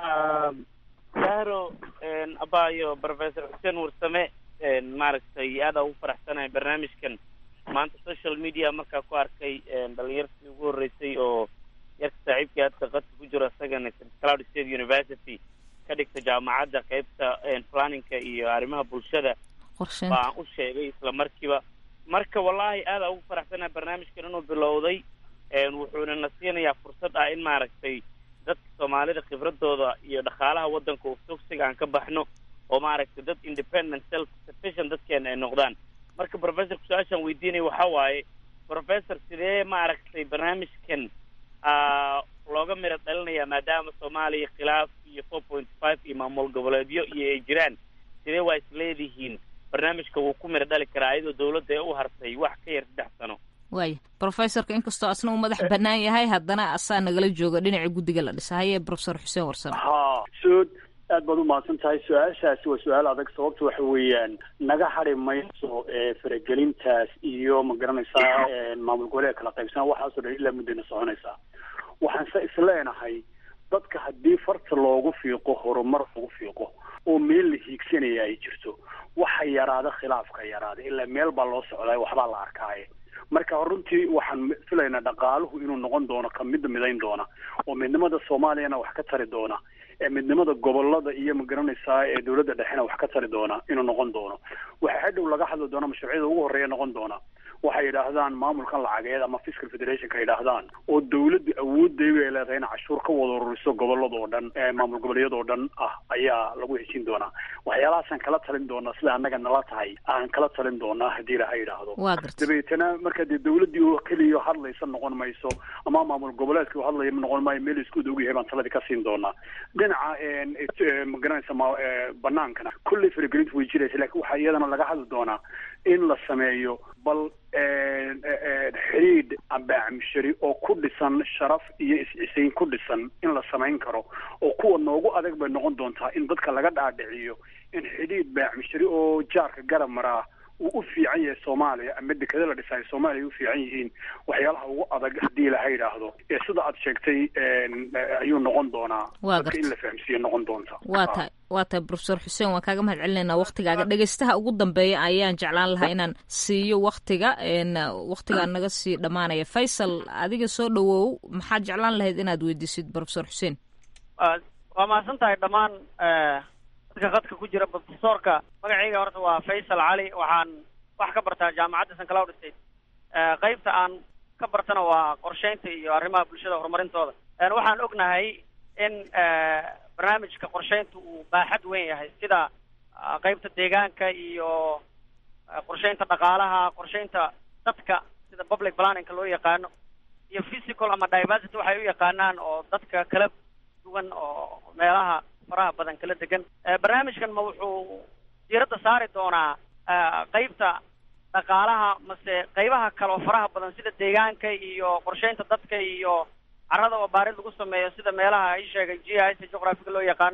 Sahro abayo Professor Xuseen Warsame maaragtay aad ugu faraxsanahay barnaamijkan maanta social media markaa ku arkay dhalinyartii ugu horeysay oo yarka saaxiibkii hadda qadka ku jiro isagana Cloud State University ka dhigta jaamacadda qaybta planninga iyo arrimaha bulshada baan u sheegay isla markiiba marka wallahi aad ugu faraxsanahay barnaamijkan inuu bilowday wuxuuna na siinayaa fursad ah in maaragtay dadka Soomaalida khibradooda iyo dhaqaalaha wadanka oo togsiga aan ka baxno oo maaragtay dad independent self sufficient dadkeena ay noqdaan marka professor su'aashan weydiinay waxa waaye professor sidee maaragtay barnaamijkan looga miro dhalinaya maadaama Soomaaliya khilaaf iyo 4.5 iyo maamul goboleedyo iyo ay jiraan sidee waa isleedihiin barnaamijka uu ku miro dhali karaa iyadoo dawladda ay u hartay wax ka yar 3 sano way professorka inkastoo asna uu madax banaan yahay haddana asaa nagala jooga dhinaca guddiga la dhisay Professor Xuseen Warsame Suud aad baad u mahadsan tahay su-aashaasi waa su-aal adag sababta waxa weeyaan naga hari mayso faragelintaas iyo magaranaysaa maamul goboleed kala qaybsan waxaasoo dhan ilaa muddana soconaysaa waxaan isleenahay dadka haddii farta loogu fiiqo horumar lagu fiiqo oo meel la hiigsanaya ay jirto waxa yaraada khilaafka yaraada ilaa meel baa loo socdaa waxbaa la arkaaye marka runtii waxaan filaynaa dhaqaaluhu inuu noqon doono ka mid midayn doona oo midnimada Soomaaliyana wax ka tari doona midnimada gobolada iyo magaranaysaa dawladda dhexena wax ka tari doona inuu noqon doono waxa hadhow laga hadli doona mashruucyada ugu horeeya noqon doona waxay yidhaahdaan maamulkan lacageed ama fiscal federation ka yidhaahdaan oo dawladda awooddeedu ay leedahay in cashuur ka wada ururiso gobolada oo dhan maamul goboleedyada oo dhan ayaa lagu heshin doonaa waxyaalahaasaan kala talin doonaa sida annaga nala tahay aan kala talin doonaa haddii ilaha yidhaahdo dabeetana marka dee dawladdii oo keliya hadlaysa noqon mayso ama maamul goboleedkii oo hadlaya noqon maayo meel isku dhow yahay baan taladii ka siin doonaa dhinaca magaranaysa banaankana kulley faragelintu way jiraysa laakiin waxaa iyadana laga hadli doonaa in la sameeyo bal xiriid ambaamshari oo ku dhisan sharaf iyo is-cisayn ku dhisan in la samayn karo oo kuwa noogu adag bay noqon doontaa in dadka laga dhaadhiciyo in xidhiid baamshari oo jaarka garab maraa uu u fiican yahay Soomaaliya ama dekada la dhisay Soomaaliya u fiican yihiin waxyaalaha ugu adag hadii la hayraahdo sida aad sheegtay ayuu noqon doonaa in la fahamsiyo noqon doonta waa tahay Professor Xuseen waan kaaga mahad celinaynaa waqtigaaga dhageystaha ugu dambeeya ayaan jeclaan lahaa inaan siiyo waqtiga naga sii dhamaanaya Faisal adiga soo dhawow maxaad jeclaan lahayd inaad weydiisid Professor Xuseen waa mahadsan tahay dhamaan qadka ku jira professorka magacayga horta waa Faisal Ali waxaan wax ka bartaa jaamacadda St Cloud State qaybta aan ka bartana waa qorsheynta iyo arrimaha bulshada horumarintooda waxaan ognahay in barnaamijka qorsheynta uu baaxad weyn yahay sida qaybta deegaanka iyo qorsheynta dhaqaalaha qorsheynta dadka sida public planning loo yaqaano iyo physical ama diversity waxay u yaqaanaan oo dadka kala duwan oo meelaha faraha badan kala degan barnaamijkan ma wuxuu diiradda saari doonaa qaybta dhaqaalaha mase qaybaha kale oo faraha badan sida deegaanka iyo qorsheynta dadka iyo carrada oo baarid lagu sameeyo sida meelaha ay sheegay GIS geographiga loo yaqaano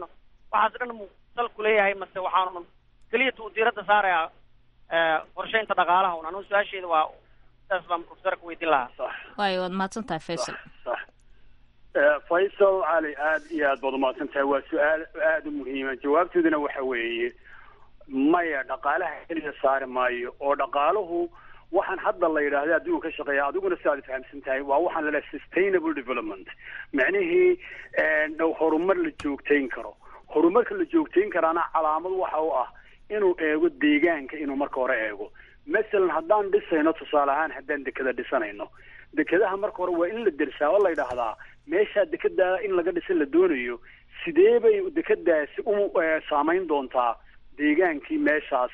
waxaas dhan salku leeyahay mase waxaanu keliya diiradda saarayaa qorshaynta dhaqaalaha un anugu su-aasheeda waa saas baan profesorka weydiin lahaa waayo waad mahadsan tahay faysal faysal cali aad iyo aad baad umahadsan tahay waa su-aal aada u muhiima jawaabtooduna waxa weeye maya dhaqaalaha keliya saari maayo oo dhaqaaluhu waxaan hadda la yidhaahda adduunka ka shaqeeya adiguna si aad fahamsan tahay waa waxaan la leeyahay sustainable development macnihii horumar la joogtayn karo horumarka la joogtayn karaana calaamad waxa u ah inuu eego deegaanka inuu marka hore eego masalan haddaan dhisayno tusaale ahaan haddaan dekeda dhisanayno dekedaha marka hore waa in la dersaa oo la yidhaahdaa meeshaa dekedaa in laga dhisa la doonayo sidee bay dekedaasi u saamayn doontaa deegaankii meeshaas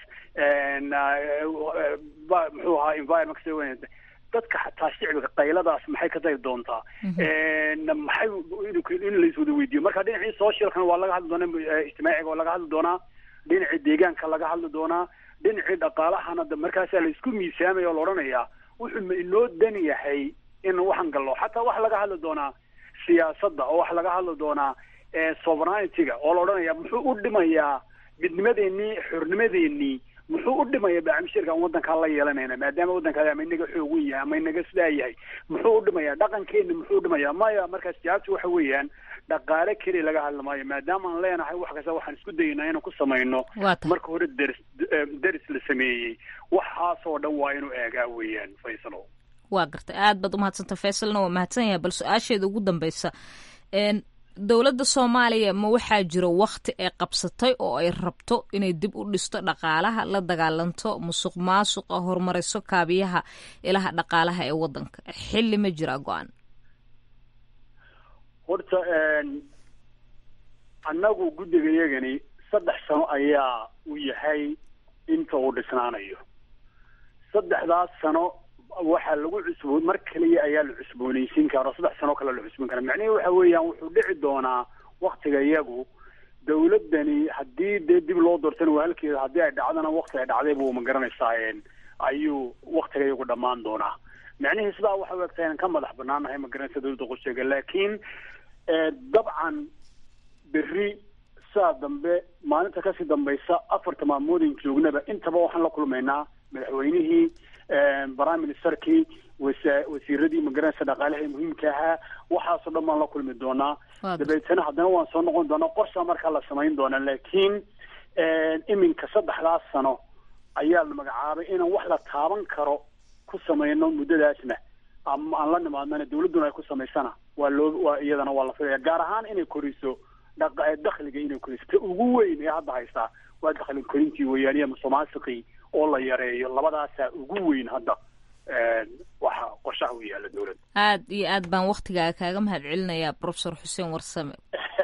muxuu ahaa environment dadka xataa shicbiga qayladaas maxay ka dari doontaa maxay in laiswada weydiiyo marka dhinacii socialkana waa laga hadli doonaa ijtimaaciga waa laga hadli doonaa dhinacii deegaanka laga hadli doonaa dhinacii dhaqaalahana markaasaa la isku miisaamaya oo la odhanayaa wuxuu inoo dan yahay in waxaan gallo xataa waxa laga hadli doonaa siyaasadda oo waxa laga hadli doonaa sovereigntyga oo la odhanaya muxuu u dhimayaa midnimadeenii xornimadeenii muxuu u dhimaya bacamshirkaan waddankaan la yeelanayna maadaama waddankaada ama inaga xoogun yahay ama inaga sidaa yahay muxuu u dhimayaa dhaqankeeni muxuu u dhimayaa maya markaas jawaabtu waxa weeyaan dhaqaale keliya laga hadli maayo maadaama aan leenahay wax kasta waxaan isku daynaa inaan ku samayno marka hore deris la sameeyey waxaasoo dhan waa inuu eegaa weeyaan faysalo waa gartay aad baad umahadsanta faysalna waa mahadsan yahay bal su-aasheeda ugu dambeysa dowladda soomaaliya ma waxaa jiro wakti ay qabsatay oo ay rabto inay dib u dhisto dhaqaalaha la dagaalanto musuq maasuqa horumariso kaabiyaha ilaha dhaqaalaha ee waddanka xilli ma jira go-aan horta annagu guddiga iyagani 3 sano ayaa u yahay inta uu dhisnaanayo 3daas sano waxaa lagu mar kaliya ayaa la cusboonaysiin karo 3 sano kale la cusboon kara macnaheedu waxa weeyaan wuxuu dhici doonaa waktiga iyagu dawladdani haddii dee dib loo doortana waa halkeeda haddii ay dhacdana wakti ay dhacday buu ma garanaysaa ayuu waktiga iyagu dhammaan doonaa macnihii sidaa waxa u egtahay inaan ka madax banaanahay ma garanaysa dawladda qosheega laakiin dabcan berri saa dambe maalinta kasii dambaysa 4 maalmoodin joognaba intaba waxaan la kulmaynaa madaxweynihii prime ministerkii wasiiradii magaranaysa dhaqaalaha muhiimka ahaa waxaasoo dhan baan la kulmi doonaa dabeetana haddana waan soo noqon doonaa qorsha markaa la samayn doonaa laakiin iminka 3daas sano ayaa la magacaabay inaan wax la taaban karo ku samayno muddadaasna ama aan la nimaadnana dawladduna ay ku samaysana waa iyadana waa la filaya gaar ahaan inay koriso dakhliga inay koriso ta ugu weyn ee hadda haystaa waa dakhli korintii weeyaan iyo musuqmaasuqii oo la yareeyo labadaasaa ugu weyn hadda waxa qorshaha u yaala dawladda aad iyo aad baan waktigaaga kaaga mahad celinayaa professor xuseen warsame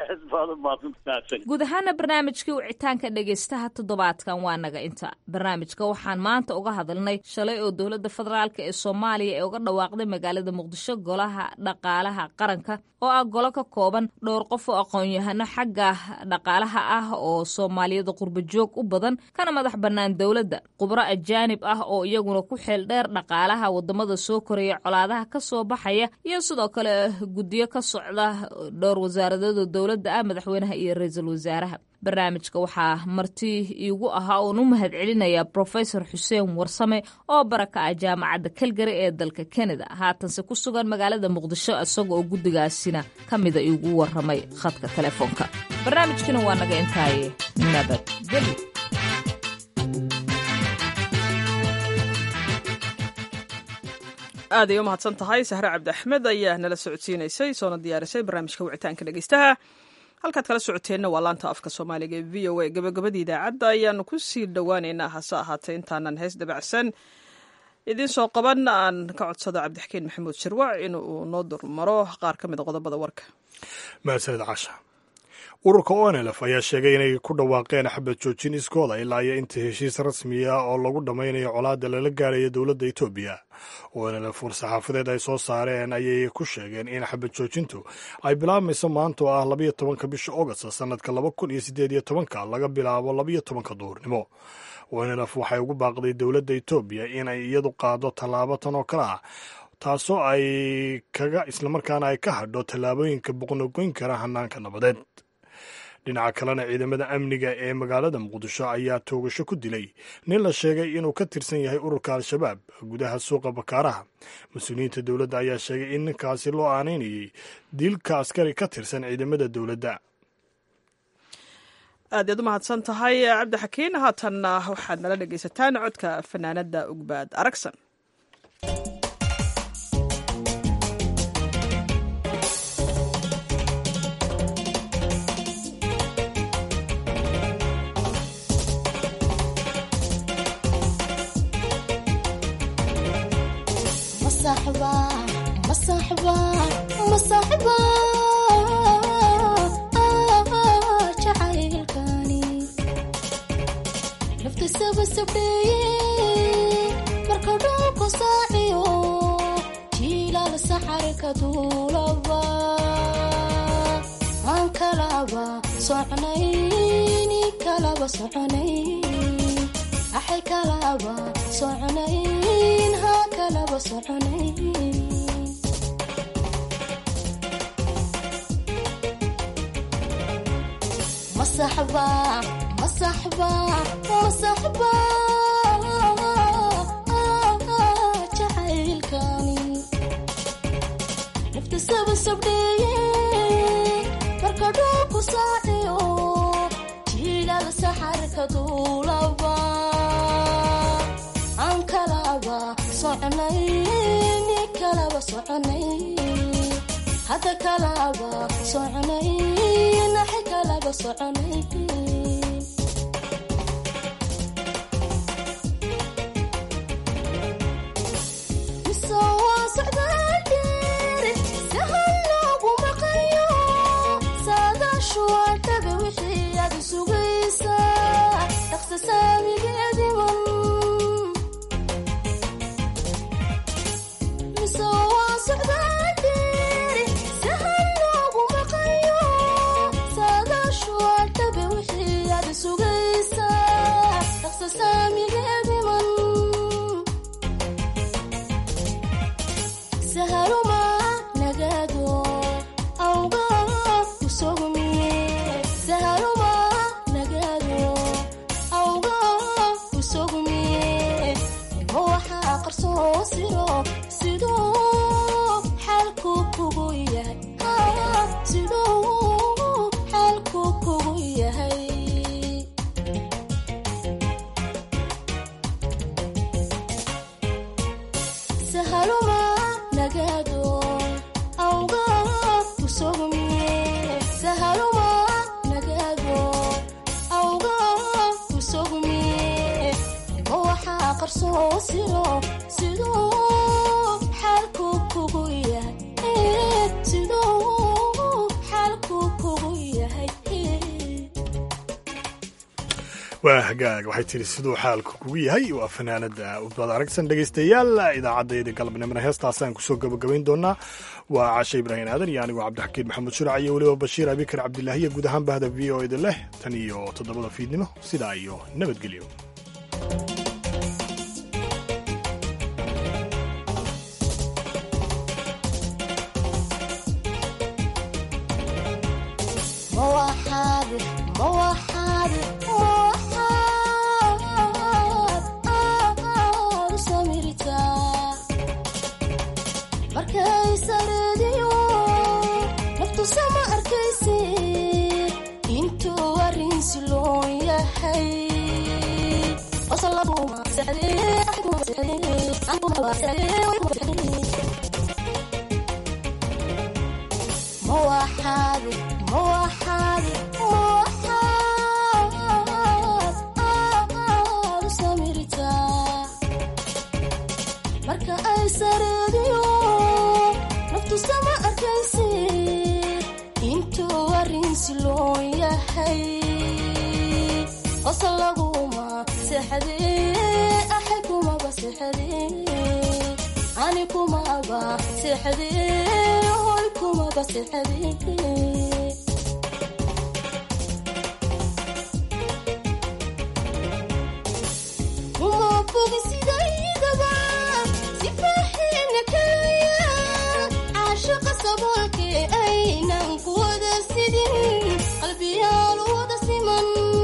guud ahaana barnaamijkii wicitaanka dhegaystaha toddobaadkan waa naga inta barnaamijka waxaan maanta uga hadalnay shalay oo dowladda federaalk ee soomaaliya ee uga dhawaaqday magaalada muqdisho golaha dhaqaalaha qaranka oo ah golo ka kooban dhowr qof oo aqoon-yahano xagga dhaqaalaha ah oo soomaaliyada qurba joog u badan kana madax bannaan dowladda khubro ajaanib ah oo iyaguna ku xeel dheer dhaqaalaha wadamada soo koraya colaadaha ka soo baxaya iyo sidoo kale guddiyo ka socda dhowr wasaaradood dowladda ah madaxweynaha iyo ra-iisul wasaaraha barnaamijka waxaa marti iigu ahaa oon u mahad celinayaa professor xuseen warsame oo baraka ah jaamacadda calgary ee dalka canada haatanse ku sugan magaalada muqdisho isaga oo guddigaasina ka mida iigu waramay khadka telefoonka barnaamijkina waa naga intaaye nabadgelyo aad ay u mahadsan tahay sahre cabdi axmed ayaa nala socodsiinaysay soona diyaarisay barnaamijka wicitaanka dhegaystaha halkaad kala socoteenna waa laanta afka soomaaliga ee v o a gabagabadii idaacadda ayaanu ku sii dhowaaneynaa hase ahaatee intaanan hees dabacsan idiin soo qaban aan ka codsado cabdixakiin maxamuud shirwac in uu noo durmaro qaar ka mida qodobada warka mahadsanid casha ururka onlf ayaa sheegay inay ku dhawaaqeen xabad joojin iskooda ilaa iyo inta heshiis rasmiya oo lagu dhammaynayo colaadda lala gaarayo dowladda etoobiya onlf war-saxaafadeed ay soo saareen ayay ku sheegeen in xabad joojintu ay bilaabmayso maanta oo ah 12 bisha august sanadka 2018 laga bilaabo 12 duhurnimo onlf waxay ugu baaqday dowladda etoobiya inay iyadu qaado tallaabo tan oo kale ah taasoo ay islamarkaana ay ka hadho tallaabooyinka boqnogoyn kara hanaanka nabadeed dhinaca kalena ciidamada amniga ee magaalada muqdisho ayaa toogasho ku dilay nin la sheegay inuu ka tirsan yahay ururka al-shabaab gudaha suuqa bakaaraha. mas-uuliyiinta dowladda ayaa sheegay in ninkaasi loo aanaynayay dilka askari ka tirsan ciidamada dowladda. aad yaad u mahadsan tahay cabdixakiin. haatanna waxaad nala dhegaysataan codka fanaanada ugbaad aragsan. waa hagaag waxay tiri siduu xaalku kugu yahay waa fanaanada ubad aragsan. dhegaystayaal idaacadayda galabnimona heestaasaan kusoo gabagabayn doonaa. waa cashe ibraahim aadan iyo anigoo cabdixakiin maxamed shurac iyo weliba bashiir abikar cabdilaahiya guud ahaan bahda v o eda leh tan iyo 7 fiidnimo sidaa iyo nabadgelyo. عاشق tolkii aynan ku wada sidin qalbiyaal wada siman